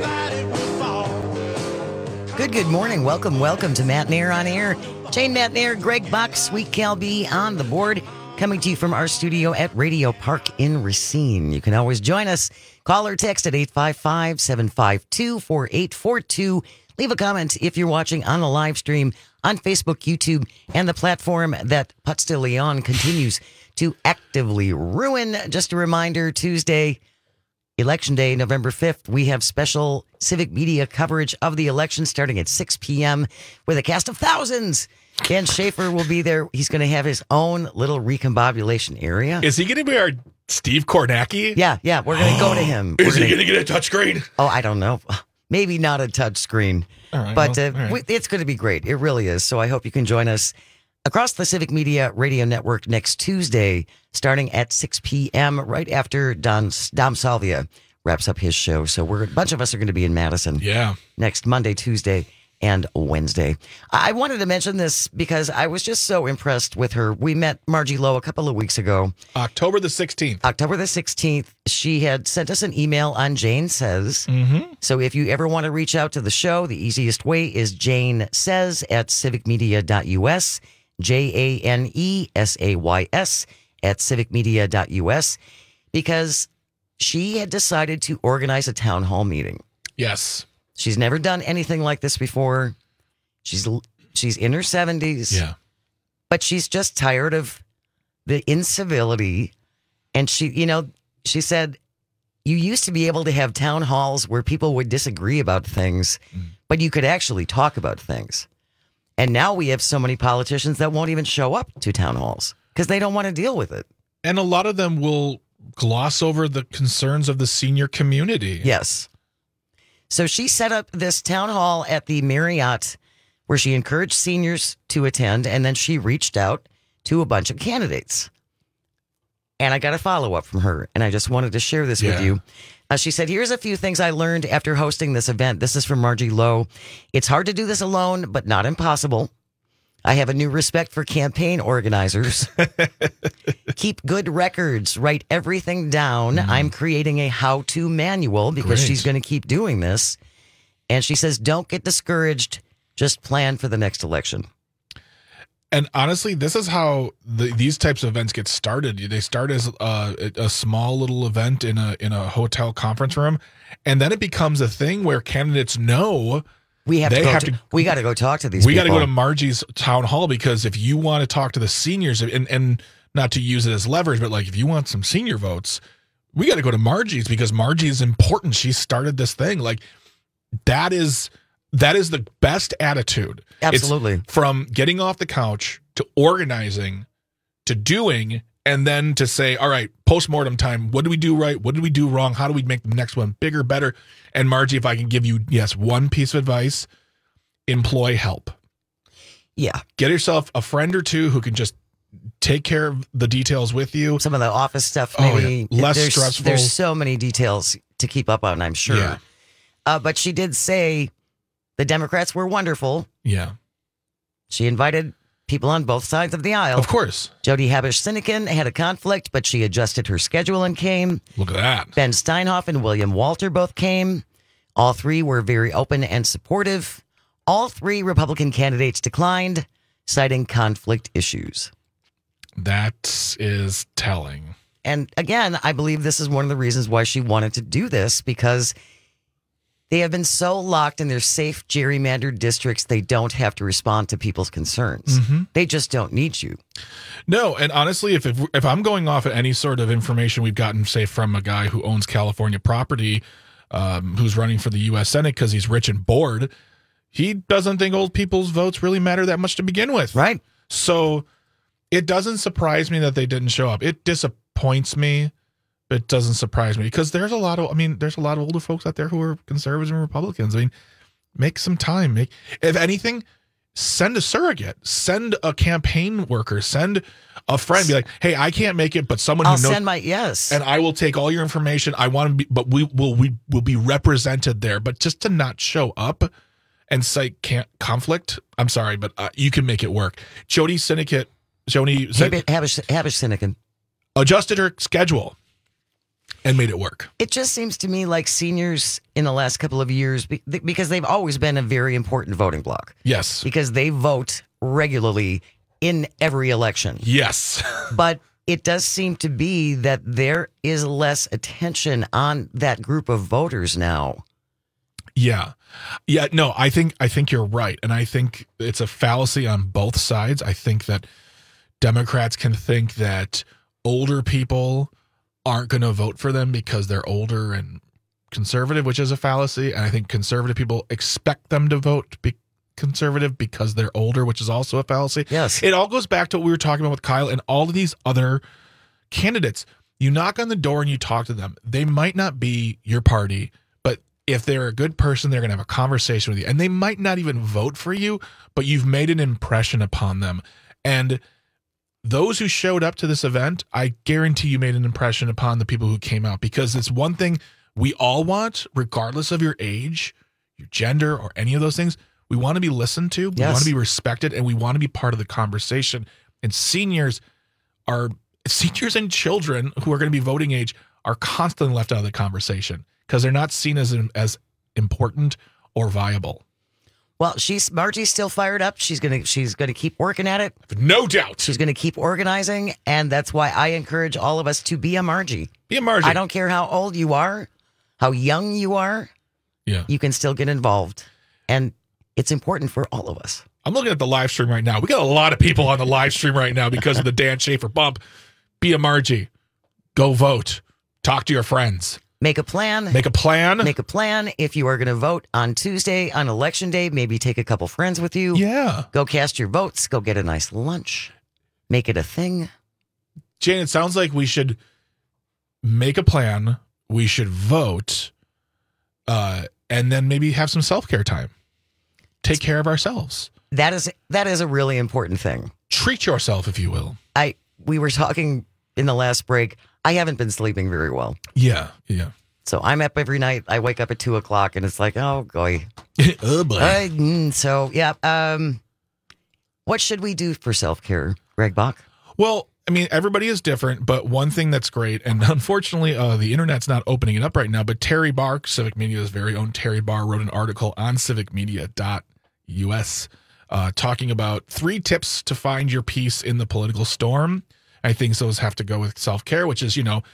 good morning. Welcome, welcome to Matt Nair on Air. Jane Matt Nair, Greg Bach, Sweet Cal B on the board. Coming to you from our studio at Radio Park in Racine. You can always join us. Call or text at eight five five, seven five two, four eight four two. Leave a comment if you're watching on the live stream on Facebook, YouTube, and the platform that Putz de Leon continues to actively ruin. Just a reminder, Tuesday, Election Day, November fifth, we have special civic media coverage of the election starting at six p.m. with a cast of thousands. Dan Schaefer will be there. He's going to have his own little recombobulation area. Is he going to be our Steve Kornacki? Yeah, yeah. We're going to go to him. Is we're he going to get a touchscreen? Oh, I don't know. Maybe not a touch screen. All right, but well, uh, all right. we, it's going to be great. It really is. So I hope you can join us across the Civic Media Radio Network next Tuesday, starting at six p.m. right after Don, Dom Salvia wraps up his show. So we're a bunch of us are going to be in Madison. Yeah. Next Monday, Tuesday, and Wednesday. I wanted to mention this because I was just so impressed with her. We met Margie Lowe a couple of weeks ago. October the sixteenth. October the sixteenth. She had sent us an email on Jane Says. Mm-hmm. So if you ever want to reach out to the show, the easiest way is Jane Says at civic media dot u s. J A N E S A Y S at civic media dot u s, because she had decided to organize a town hall meeting. Yes. She's never done anything like this before. She's she's in her seventies. Yeah. But she's just tired of the incivility. And she, you know, she said, you used to be able to have town halls where people would disagree about things, mm. but you could actually talk about things. And now we have so many politicians that won't even show up to town halls because they don't want to deal with it. And a lot of them will gloss over the concerns of the senior community. Yes. So she set up this town hall at the Marriott where she encouraged seniors to attend, and then she reached out to a bunch of candidates. And I got a follow-up from her, and I just wanted to share this Yeah. with you. Uh, she said, here's a few things I learned after hosting this event. This is from Margie Lowe. It's hard to do this alone, but not impossible. I have a new respect for campaign organizers. Keep good records. Write everything down. Mm. I'm creating a how-to manual because Great. she's going to keep doing this. And she says, don't get discouraged. Just plan for the next election. And honestly, this is how the, these types of events get started. They start as a, a small little event in a in a hotel conference room, and then it becomes a thing where candidates know we have they to go have to, to. We got to go talk to these. We got people. to go to Margie's town hall, because if you want to talk to the seniors, and and not to use it as leverage, but like if you want some senior votes, we got to go to Margie's because Margie is important. She started this thing. Like that is. That is the best attitude. Absolutely. It's from getting off the couch to organizing to doing, and then to say, all right, postmortem time. What do we do right? What did we do wrong? How do we make the next one bigger, better? And Margie, if I can give you, yes, one piece of advice, employ help. Yeah. Get yourself a friend or two who can just take care of the details with you. Some of the office stuff, Oh, maybe. yeah. Less there's, stressful. There's so many details to keep up on, I'm sure. Yeah. Uh, but she did say the Democrats were wonderful. Yeah. She invited people on both sides of the aisle. Of course. Jody Habush-Sinekin had a conflict, but she adjusted her schedule and came. Look at that. Ben Steinhoff and William Walter both came. All three were very open and supportive. All three Republican candidates declined, citing conflict issues. That is telling. And again, I believe this is one of the reasons why she wanted to do this, because they have been so locked in their safe gerrymandered districts, they don't have to respond to people's concerns. Mm-hmm. They just don't need you. No, and honestly, if, if if I'm going off of any sort of information we've gotten, say, from a guy who owns California property, um, who's running for the U S Senate because he's rich and bored, he doesn't think old people's votes really matter that much to begin with. Right. So it doesn't surprise me that they didn't show up. It disappoints me. It doesn't surprise me because there's a lot of, I mean, there's a lot of older folks out there who are conservatives and Republicans. I mean, make some time. Make, if anything, send a surrogate, send a campaign worker, send a friend. Be like, hey, I can't make it, but someone I'll who knows. send my yes, and I will take all your information. I want to be, but we will we will be represented there. But just to not show up and cite can't conflict. I'm sorry, but uh, you can make it work. Jody Syndicate, Jody Habush-Sinekin adjusted her schedule. and made it work. It just seems to me like seniors in the last couple of years, because they've always been a very important voting bloc. Yes. Because they vote regularly in every election. Yes. But it does seem to be that there is less attention on that group of voters now. Yeah. Yeah, no, I think I think you're right. And I think it's a fallacy on both sides. I think that Democrats can think that older people aren't going to vote for them because they're older and conservative, which is a fallacy. And I think conservative people expect them to vote be conservative because they're older, which is also a fallacy. Yes. It all goes back to what we were talking about with Kyle and all of these other candidates. You knock on the door and you talk to them. They might not be your party, but if they're a good person, they're going to have a conversation with you. And they might not even vote for you, but you've made an impression upon them. And those who showed up to this event, I guarantee you made an impression upon the people who came out, because it's one thing we all want, regardless of your age, your gender, or any of those things. We want to be listened to, we Yes. want to be respected, and we want to be part of the conversation. And seniors are seniors and children who are going to be voting age are constantly left out of the conversation because they're not seen as as important or viable. Well, she's Margie's still fired up. She's gonna she's gonna keep working at it. No doubt. She's gonna keep organizing, and that's why I encourage all of us to be a Margie. Be a Margie. I don't care how old you are, how young you are. Yeah. You can still get involved. And it's important for all of us. I'm looking at the live stream right now. We got a lot of people on the live stream right now because of the Dan Schaefer bump. Be a Margie. Go vote. Talk to your friends. Make a plan. Make a plan. Make a plan. If you are going to vote on Tuesday, on election day, maybe take a couple friends with you. Yeah. Go cast your votes. Go get a nice lunch. Make it a thing. Jane, it sounds like we should make a plan. We should vote. Uh, and then maybe have some self-care time. Take care of ourselves. That is that is a really important thing. Treat yourself, if you will. I we were talking in the last break. I haven't been sleeping very well. Yeah, yeah. So I'm up every night. I wake up at two o'clock, and it's like, oh boy, oh boy. I, mm, so yeah. Um, what should we do for self care, Greg Bach? Well, I mean, everybody is different, but one thing that's great, and unfortunately, uh, the internet's not opening it up right now, but Terry Barr, Civic Media's very own Terry Barr, wrote an article on civic media dot U S uh, talking about three tips to find your peace in the political storm. I think those have to go with self-care, which is, you know,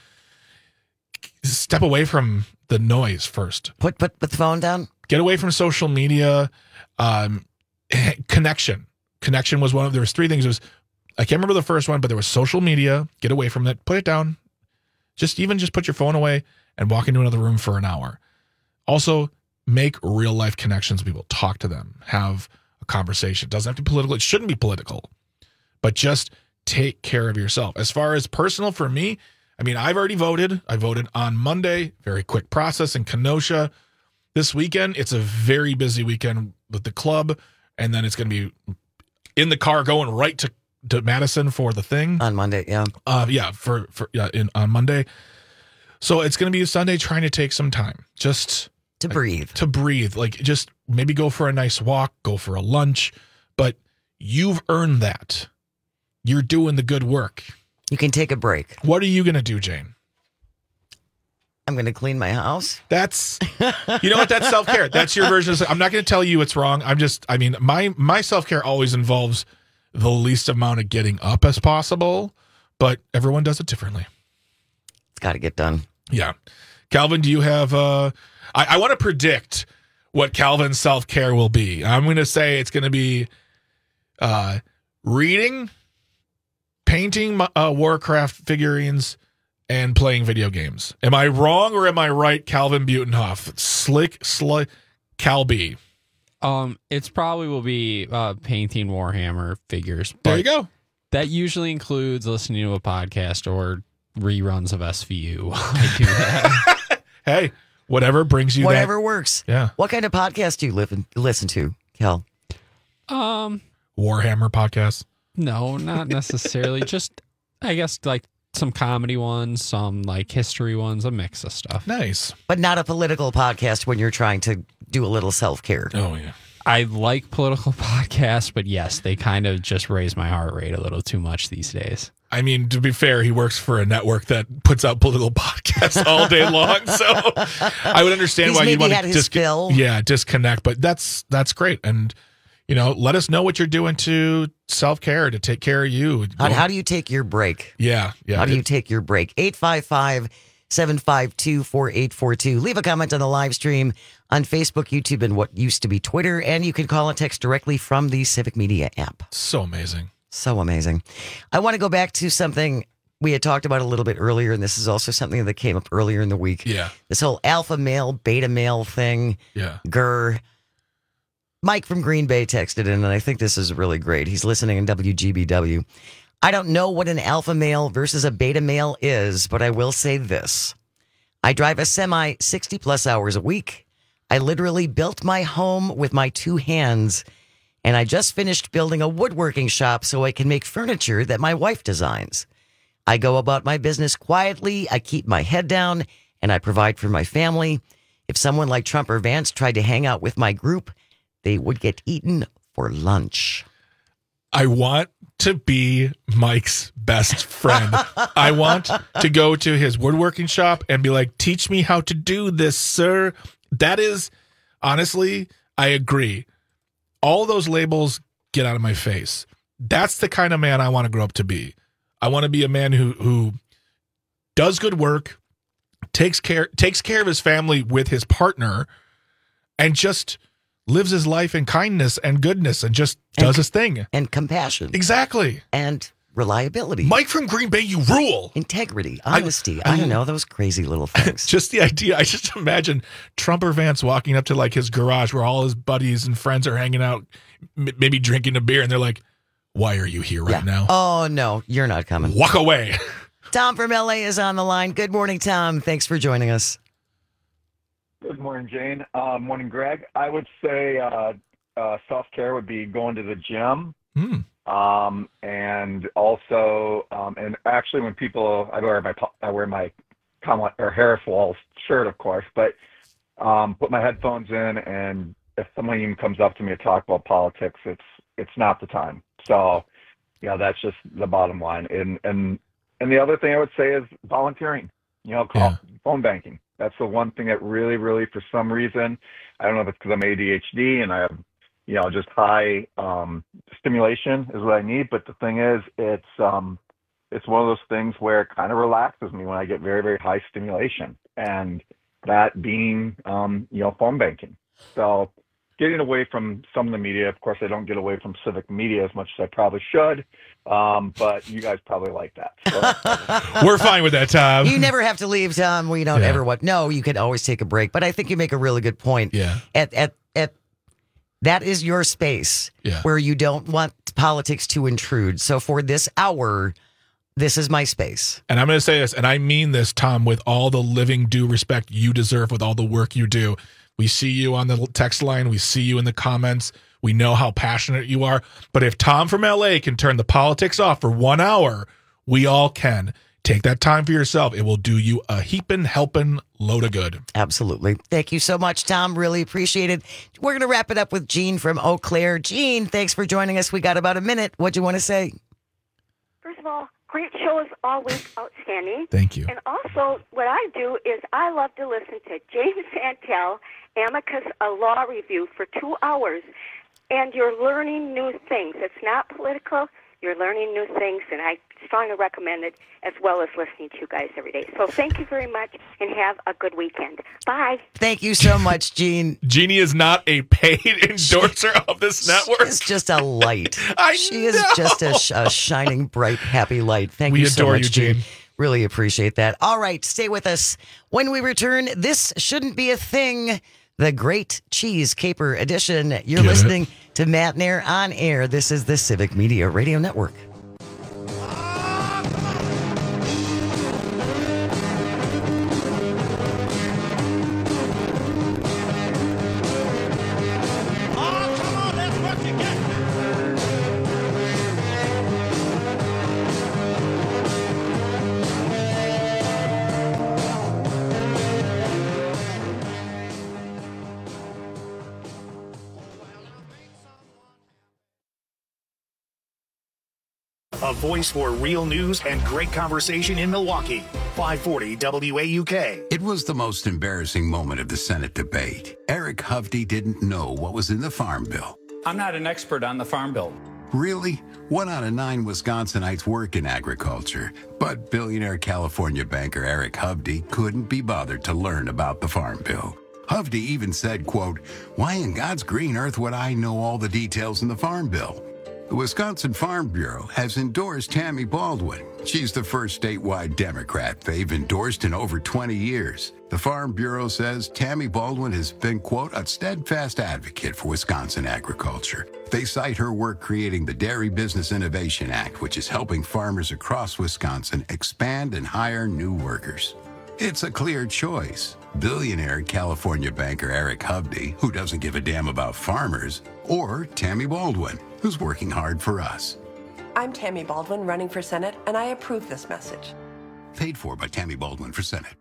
step away from the noise first. Put put, put the phone down. Get away from social media. Um, connection. Connection was one of, there was three things. It was, I can't remember the first one, but there was social media. Get away from it. Put it down. Just even just put your phone away and walk into another room for an hour. Also, make real life connections with people. Talk to them. Have a conversation. It doesn't have to be political. It shouldn't be political. But just take care of yourself. As far as personal for me, I mean, I've already voted. I voted on Monday. Very quick process in Kenosha. This weekend, it's a very busy weekend with the club. And then it's going to be in the car going right to, to Madison for the thing. On Monday, yeah. Uh, yeah, for, for yeah, in, on Monday. So it's going to be a Sunday trying to take some time. Just to breathe. To breathe. Like, just maybe go for a nice walk, go for a lunch. But you've earned that. You're doing the good work. You can take a break. What are you going to do, Jane? I'm going to clean my house. That's, you know what? That's self-care. That's your version of, I'm not going to tell you it's wrong. I'm just, I mean, my, my self-care always involves the least amount of getting up as possible, but everyone does it differently. It's got to get done. Yeah. Calvin, do you have, uh, I, I want to predict what Calvin's self-care will be. I'm going to say it's going to be uh, reading, painting uh, Warcraft figurines, and playing video games. Am I wrong or am I right, Calvin Butenhoff? Slick, slick, Cal B. Um, it's probably will be uh, painting Warhammer figures. There you go. That usually includes listening to a podcast or reruns of S V U. I do that. Hey, whatever brings you Whatever that. works. Yeah. What kind of podcast do you live in, listen to, Cal? Um, Warhammer podcast? No, not necessarily. Just, I guess, like some comedy ones, some like history ones, a mix of stuff. Nice. But not a political podcast when you're trying to do a little self-care. Oh, yeah. I like political podcasts, but yes, they kind of just raise my heart rate a little too much these days. I mean, to be fair, he works for a network that puts out political podcasts all day long, so I would understand He's why you maybe want had to his dis- fill. yeah, disconnect. But that's that's great, and you know, let us know what you're doing to self care to take care of you. How, how do you take your break? Yeah, yeah. How do It- you take your break? eight five five, seven five two, four eight four two. Leave a comment on the live stream on Facebook, YouTube, and what used to be Twitter, and you can call and text directly from the Civic Media app. So amazing. So amazing. I want to go back to something we had talked about a little bit earlier, and this is also something that came up earlier in the week. Yeah. This whole alpha male, beta male thing. Yeah. Grr. Mike from Green Bay texted in, and I think this is really great. He's listening in W G B W. I don't know what an alpha male versus a beta male is, but I will say this. I drive a semi sixty plus hours a week. I literally built my home with my two hands, and I just finished building a woodworking shop so I can make furniture that my wife designs. I go about my business quietly, I keep my head down, and I provide for my family. If someone like Trump or Vance tried to hang out with my group, they would get eaten for lunch. I want to be Mike's best friend. I want to go to his woodworking shop and be like, teach me how to do this, sir. That is, honestly, I agree. All those labels get out of my face. That's the kind of man I want to grow up to be. I want to be a man who who does good work, takes care takes care of his family with his partner, and just lives his life in kindness and goodness and just does and, his thing. And compassion. Exactly. And reliability. Mike from Green Bay, you rule. Integrity, honesty. I, I, I don't know, those crazy little things. Just the idea. I just imagine Trump or Vance walking up to like his garage where all his buddies and friends are hanging out, m- maybe drinking a beer, and they're like, why are you here right yeah. now? Oh, no, you're not coming. Walk away. Tom from L A is on the line. Good morning, Tom. Thanks for joining us. Good morning, Jane. Uh, morning, Greg. I would say uh, uh, self-care would be going to the gym. Mm. Um, and also, um, and actually when people, I wear my, I wear my Kamala, or Harris Walls shirt, of course, but um, put my headphones in, and if someone even comes up to me to talk about politics, it's, it's not the time. So, yeah, that's just the bottom line. And, and, and the other thing I would say is volunteering, you know, call, Yeah. phone banking. That's the one thing that really, really, for some reason, I don't know if it's because I'm A D H D and I have, you know, just high um, stimulation is what I need. But the thing is, it's um, it's one of those things where it kind of relaxes me when I get very, very high stimulation, and that being, um, you know, phone banking. So getting away from some of the media. Of course, I don't get away from civic media as much as I probably should, um, but you guys probably like that. So. We're fine with that, Tom. You never have to leave, Tom. We don't Yeah. ever want. No, you can always take a break. But I think you make a really good point. Yeah. At at at that is your space Yeah. where you don't want politics to intrude. So for this hour, this is my space. And I'm going to say this, and I mean this, Tom, with all the living due respect you deserve with all the work you do. We see you on the text line. We see you in the comments. We know how passionate you are. But if Tom from L A can turn the politics off for one hour, we all can. Take that time for yourself. It will do you a heaping, helping load of good. Absolutely. Thank you so much, Tom. Really appreciate it. We're going to wrap it up with Jean from Eau Claire. Jean, thanks for joining us. We got about a minute. What do you want to say? First of all, great show is always outstanding. Thank you. And also, what I do is I love to listen to James Santel, Amicus, a law review for two hours. And you're learning new things. It's not political. You're learning new things, and I strongly recommend it, as well as listening to you guys every day. So thank you very much, and have a good weekend. Bye. Thank you so much, Jean. Jeannie is not a paid endorser of this network. She's just a light. I she is know. just a, sh- a shining, bright, happy light. Thank We you so adore much, you, Jean. Jean. Really appreciate that. All right, stay with us. When we return, this shouldn't be a thing. The Great Cheese Caper Edition. You're Get listening to Matt Nair on air. This is the Civic Media Radio Network. a voice for real news and great conversation in Milwaukee. five forty W A U K. It was the most embarrassing moment of the Senate debate. Eric Hovde didn't know what was in the Farm Bill. I'm not an expert on the Farm Bill. Really? One out of nine Wisconsinites work in agriculture, but billionaire California banker Eric Hovde couldn't be bothered to learn about the Farm Bill. Hovde even said, quote, "Why in God's green earth would I know all the details in the Farm Bill?" The Wisconsin Farm Bureau has endorsed Tammy Baldwin. She's the first statewide Democrat they've endorsed in over twenty years. The Farm Bureau says Tammy Baldwin has been, quote, "a steadfast advocate for Wisconsin agriculture." They cite her work creating the Dairy Business Innovation Act, which is helping farmers across Wisconsin expand and hire new workers. It's a clear choice. Billionaire California banker Eric Hovde, who doesn't give a damn about farmers, or Tammy Baldwin, who's working hard for us. I'm Tammy Baldwin, running for Senate, and I approve this message. Paid for by Tammy Baldwin for Senate.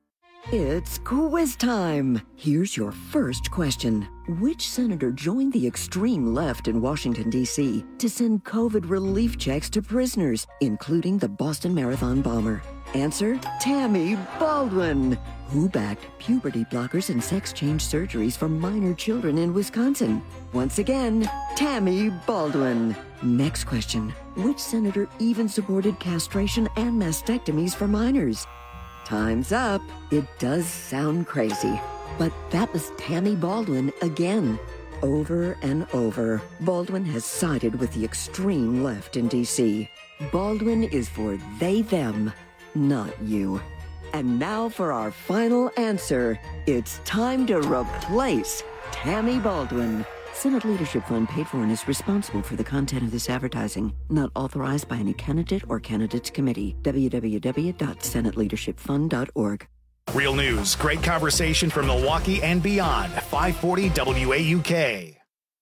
It's quiz time. Here's your first question. Which senator joined the extreme left in Washington, D C to send COVID relief checks to prisoners, including the Boston Marathon bomber? Answer, Tammy Baldwin. Who backed puberty blockers and sex change surgeries for minor children in Wisconsin? Once again, Tammy Baldwin. Next question. Which senator even supported castration and mastectomies for minors? Time's up. It does sound crazy, but that was Tammy Baldwin again. Over and over, Baldwin has sided with the extreme left in D C. Baldwin is for they, them, not you. And now for our final answer. It's time to replace Tammy Baldwin. Senate Leadership Fund paid for and is responsible for the content of this advertising. Not authorized by any candidate or candidates committee. w w w dot senate leadership fund dot org. Real news, great conversation from Milwaukee and beyond. five forty W A U K.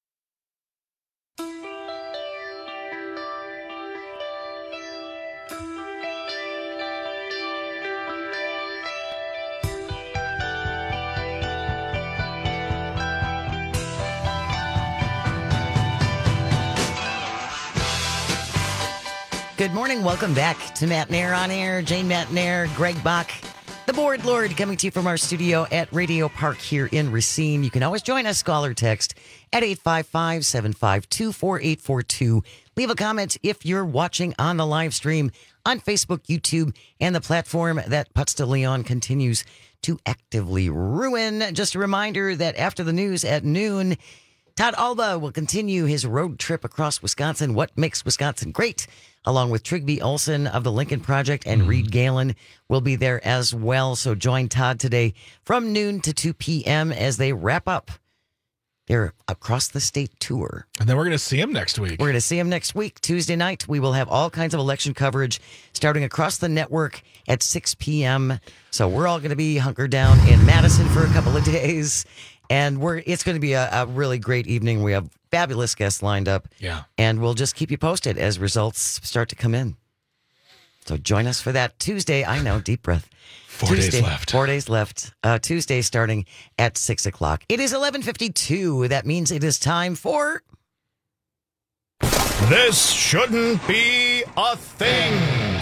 Good morning. Welcome back to Matt Nair on Air. Jane Matt Nair, Greg Bach, the board lord, coming to you from our studio at Radio Park here in Racine. You can always join us, call or text at eight five five, seven five two, four eight four two. Leave a comment if you're watching on the live stream on Facebook, YouTube, and the platform that Putz de Leon continues to actively ruin. Just a reminder that after the news at noon, Todd Alba will continue his road trip across Wisconsin. What makes Wisconsin great? Along with Trigby Olson of the Lincoln Project, and Reed Galen will be there as well. So join Todd today from noon to two p.m. as they wrap up their across the state tour. And then we're going to see him next week. We're going to see him next week, Tuesday night. We will have all kinds of election coverage starting across the network at six p.m. So we're all going to be hunkered down in Madison for a couple of days. And we're it's going to be a, a really great evening. We have fabulous guests lined up. Yeah. And we'll just keep you posted as results start to come in. So join us for that Tuesday. I know, deep breath. Four Tuesday, days left. Four days left. Uh, Tuesday starting at six o'clock. It is eleven fifty-two. That means it is time for... This shouldn't be a thing.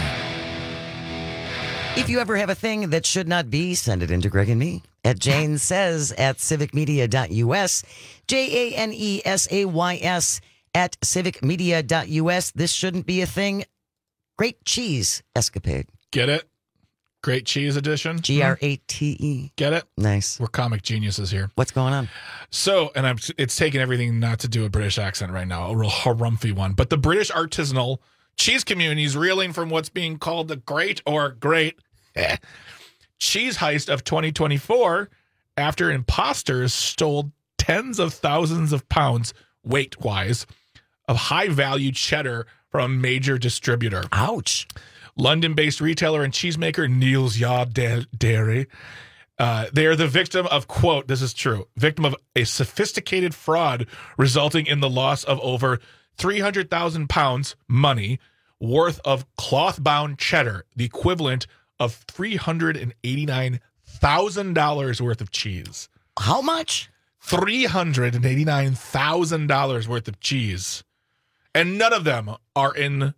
If you ever have a thing that should not be, send it in to Greg and me at Jane Says at civic media dot u s. J A N E S A Y S at civic media dot u s. This shouldn't be a thing. Great cheese escapade. Get it? Great cheese edition. G R A T E. Get it? Nice. We're comic geniuses here. What's going on? So, and I'm, it's taking everything not to do a British accent right now, a real harumphy one. But the British artisanal cheese community is reeling from what's being called the great or great eh, cheese heist of twenty twenty-four after imposters stole tens of thousands of pounds, weight-wise, of high-value cheddar from a major distributor. Ouch. London-based retailer and cheesemaker Neal's Yard Dairy. Uh, they are the victim of, quote, this is true, victim of a sophisticated fraud resulting in the loss of over three hundred thousand pounds money worth of cloth-bound cheddar, the equivalent of three hundred eighty-nine thousand dollars worth of cheese. How much? three hundred eighty-nine thousand dollars worth of cheese. And none of them are in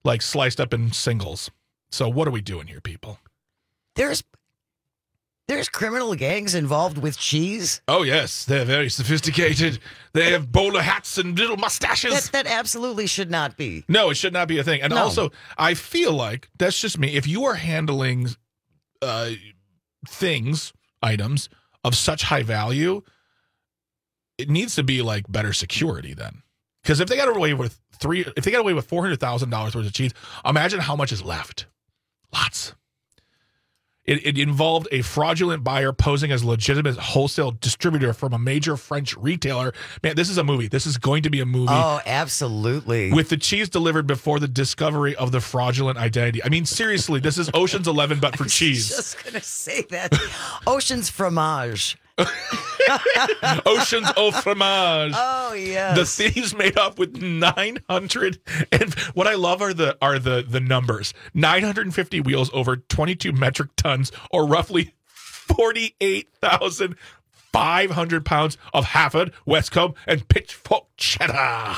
like sliced up in singles. So what are we doing here, people? There's there's criminal gangs involved with cheese. Oh yes, they're very sophisticated. They have bowler hats and little mustaches. That, that absolutely should not be. No, it should not be a thing. And No. also, I feel like that's just me. If you are handling uh, things, items of such high value, it needs to be like better security then. Because if they got away with three, if they got away with four hundred thousand dollars worth of cheese, imagine how much is left. Lots. It, it involved a fraudulent buyer posing as a legitimate wholesale distributor from a major French retailer. Man, this is a movie. This is going to be a movie. Oh, absolutely. With the cheese delivered before the discovery of the fraudulent identity. I mean, seriously, this is Ocean's Eleven, but for cheese. I was just going to say that. Ocean's Fromage. Ocean's au fromage. Oh yes. The thieves made off with nine hundred, and what I love are the are the the numbers. nine hundred fifty wheels over twenty-two metric tons, or roughly forty-eight thousand five hundred pounds of Halford, Westcombe, and Pitchfork cheddar.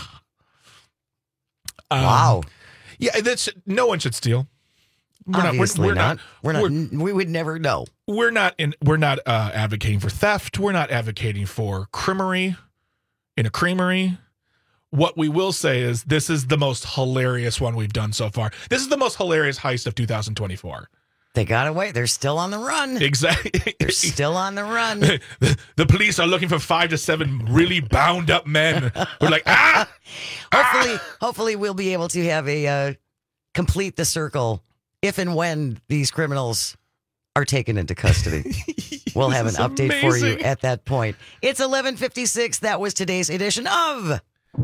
Um, Wow. Yeah, that's no one should steal. We're Obviously we're not. We're not. we're- we would never know. We're not in. We're not uh, advocating for theft. We're not advocating for crimery in a creamery. What we will say is this is the most hilarious one we've done so far. This is the most hilarious heist of two thousand twenty-four. They got away. They're still on the run. Exactly. They're still on the run. the, the police are looking for five to seven really bound up men. We're like, ah. Hopefully, hopefully we'll be able to have a uh, complete the circle if and when these criminals are taken into custody. We'll have an This is update for you amazing. at that point. It's eleven fifty-six. That was today's edition of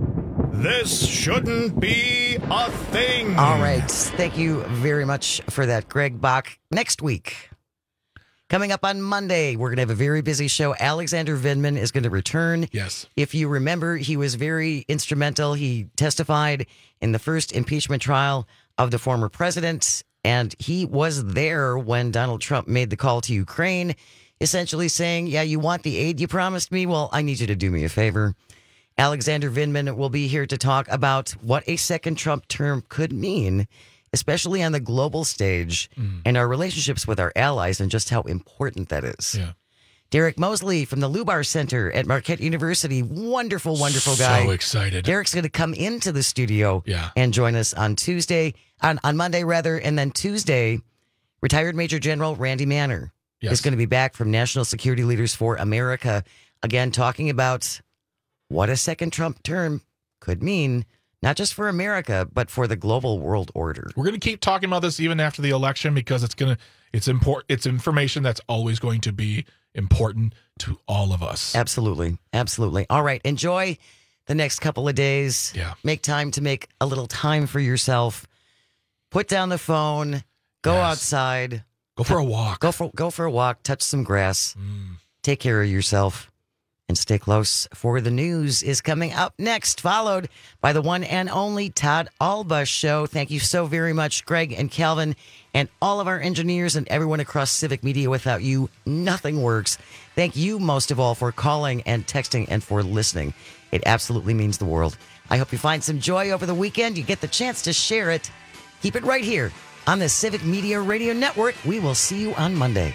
This shouldn't be a thing. All right. Thank you very much for that, Greg Bach. Next week, coming up on Monday, we're going to have a very busy show. Alexander Vindman is going to return. Yes. If you remember, he was very instrumental. He testified in the first impeachment trial of the former president, and he was there when Donald Trump made the call to Ukraine, essentially saying, yeah, you want the aid you promised me? Well, I need you to do me a favor. Alexander Vindman will be here to talk about what a second Trump term could mean, especially on the global stage, Mm. and our relationships with our allies and just how important that is. Yeah. Derek Mosley from the Lubar Center at Marquette University. Wonderful, wonderful guy. So excited. Derek's going to come into the studio Yeah. and join us on Tuesday, on, on Monday rather, and then Tuesday, retired Major General Randy Manner Yes. is going to be back from National Security Leaders for America, again talking about what a second Trump term could mean, not just for America, but for the global world order. We're going to keep talking about this even after the election because it's going to it's important. It's information that's always going to be important to all of us. Absolutely. Absolutely. All right. Enjoy the next couple of days. Yeah. Make time to make a little time for yourself. Put down the phone. Go Yes. outside. Go for a walk. Go for go for a walk. Touch some grass. Mm. Take care of yourself. And stay close, for the news is coming up next, followed by the one and only Todd Alba Show. Thank you so very much, Greg and Calvin, and all of our engineers and everyone across Civic Media. Without you, nothing works. Thank you most of all for calling and texting and for listening. It absolutely means the world. I hope you find some joy over the weekend. You get the chance to share it. Keep it right here on the Civic Media Radio Network. We will see you on Monday.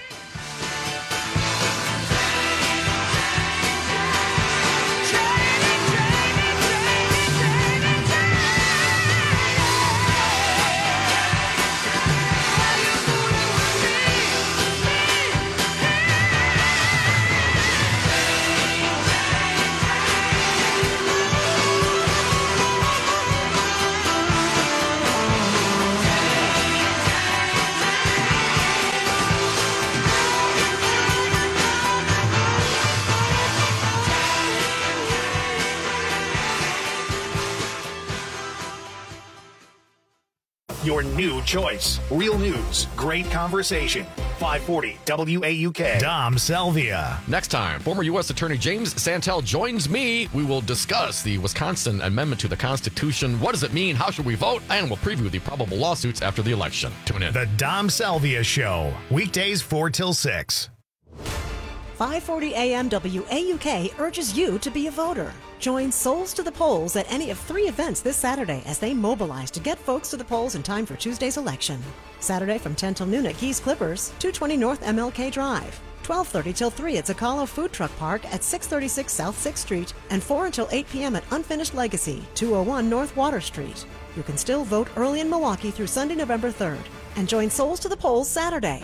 Your new choice. Real news, great conversation. five forty W A U K. Dom Salvia. Next time, former U S Attorney James Santel joins me. We will discuss the Wisconsin Amendment to the Constitution. What does it mean? How should we vote? And we'll preview the probable lawsuits after the election. Tune in. The Dom Salvia Show. Weekdays four till six. five forty A M W A U K urges you to be a voter. Join Souls to the Polls at any of three events this Saturday as they mobilize to get folks to the polls in time for Tuesday's election. Saturday from ten till noon at Geese Clippers, two twenty North M L K Drive. twelve thirty till three at Zocalo Food Truck Park at six thirty-six South sixth Street, and four until eight p.m. at Unfinished Legacy, two oh one North Water Street. You can still vote early in Milwaukee through Sunday, November third. And join Souls to the Polls Saturday.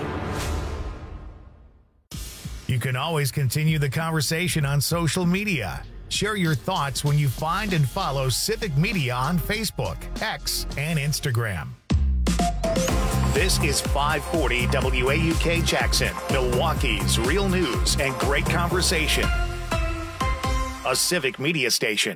You can always continue the conversation on social media. Share your thoughts when you find and follow Civic Media on Facebook, X, and Instagram. This is five forty W A U K Jackson, Milwaukee's real news and great conversation. A Civic Media station.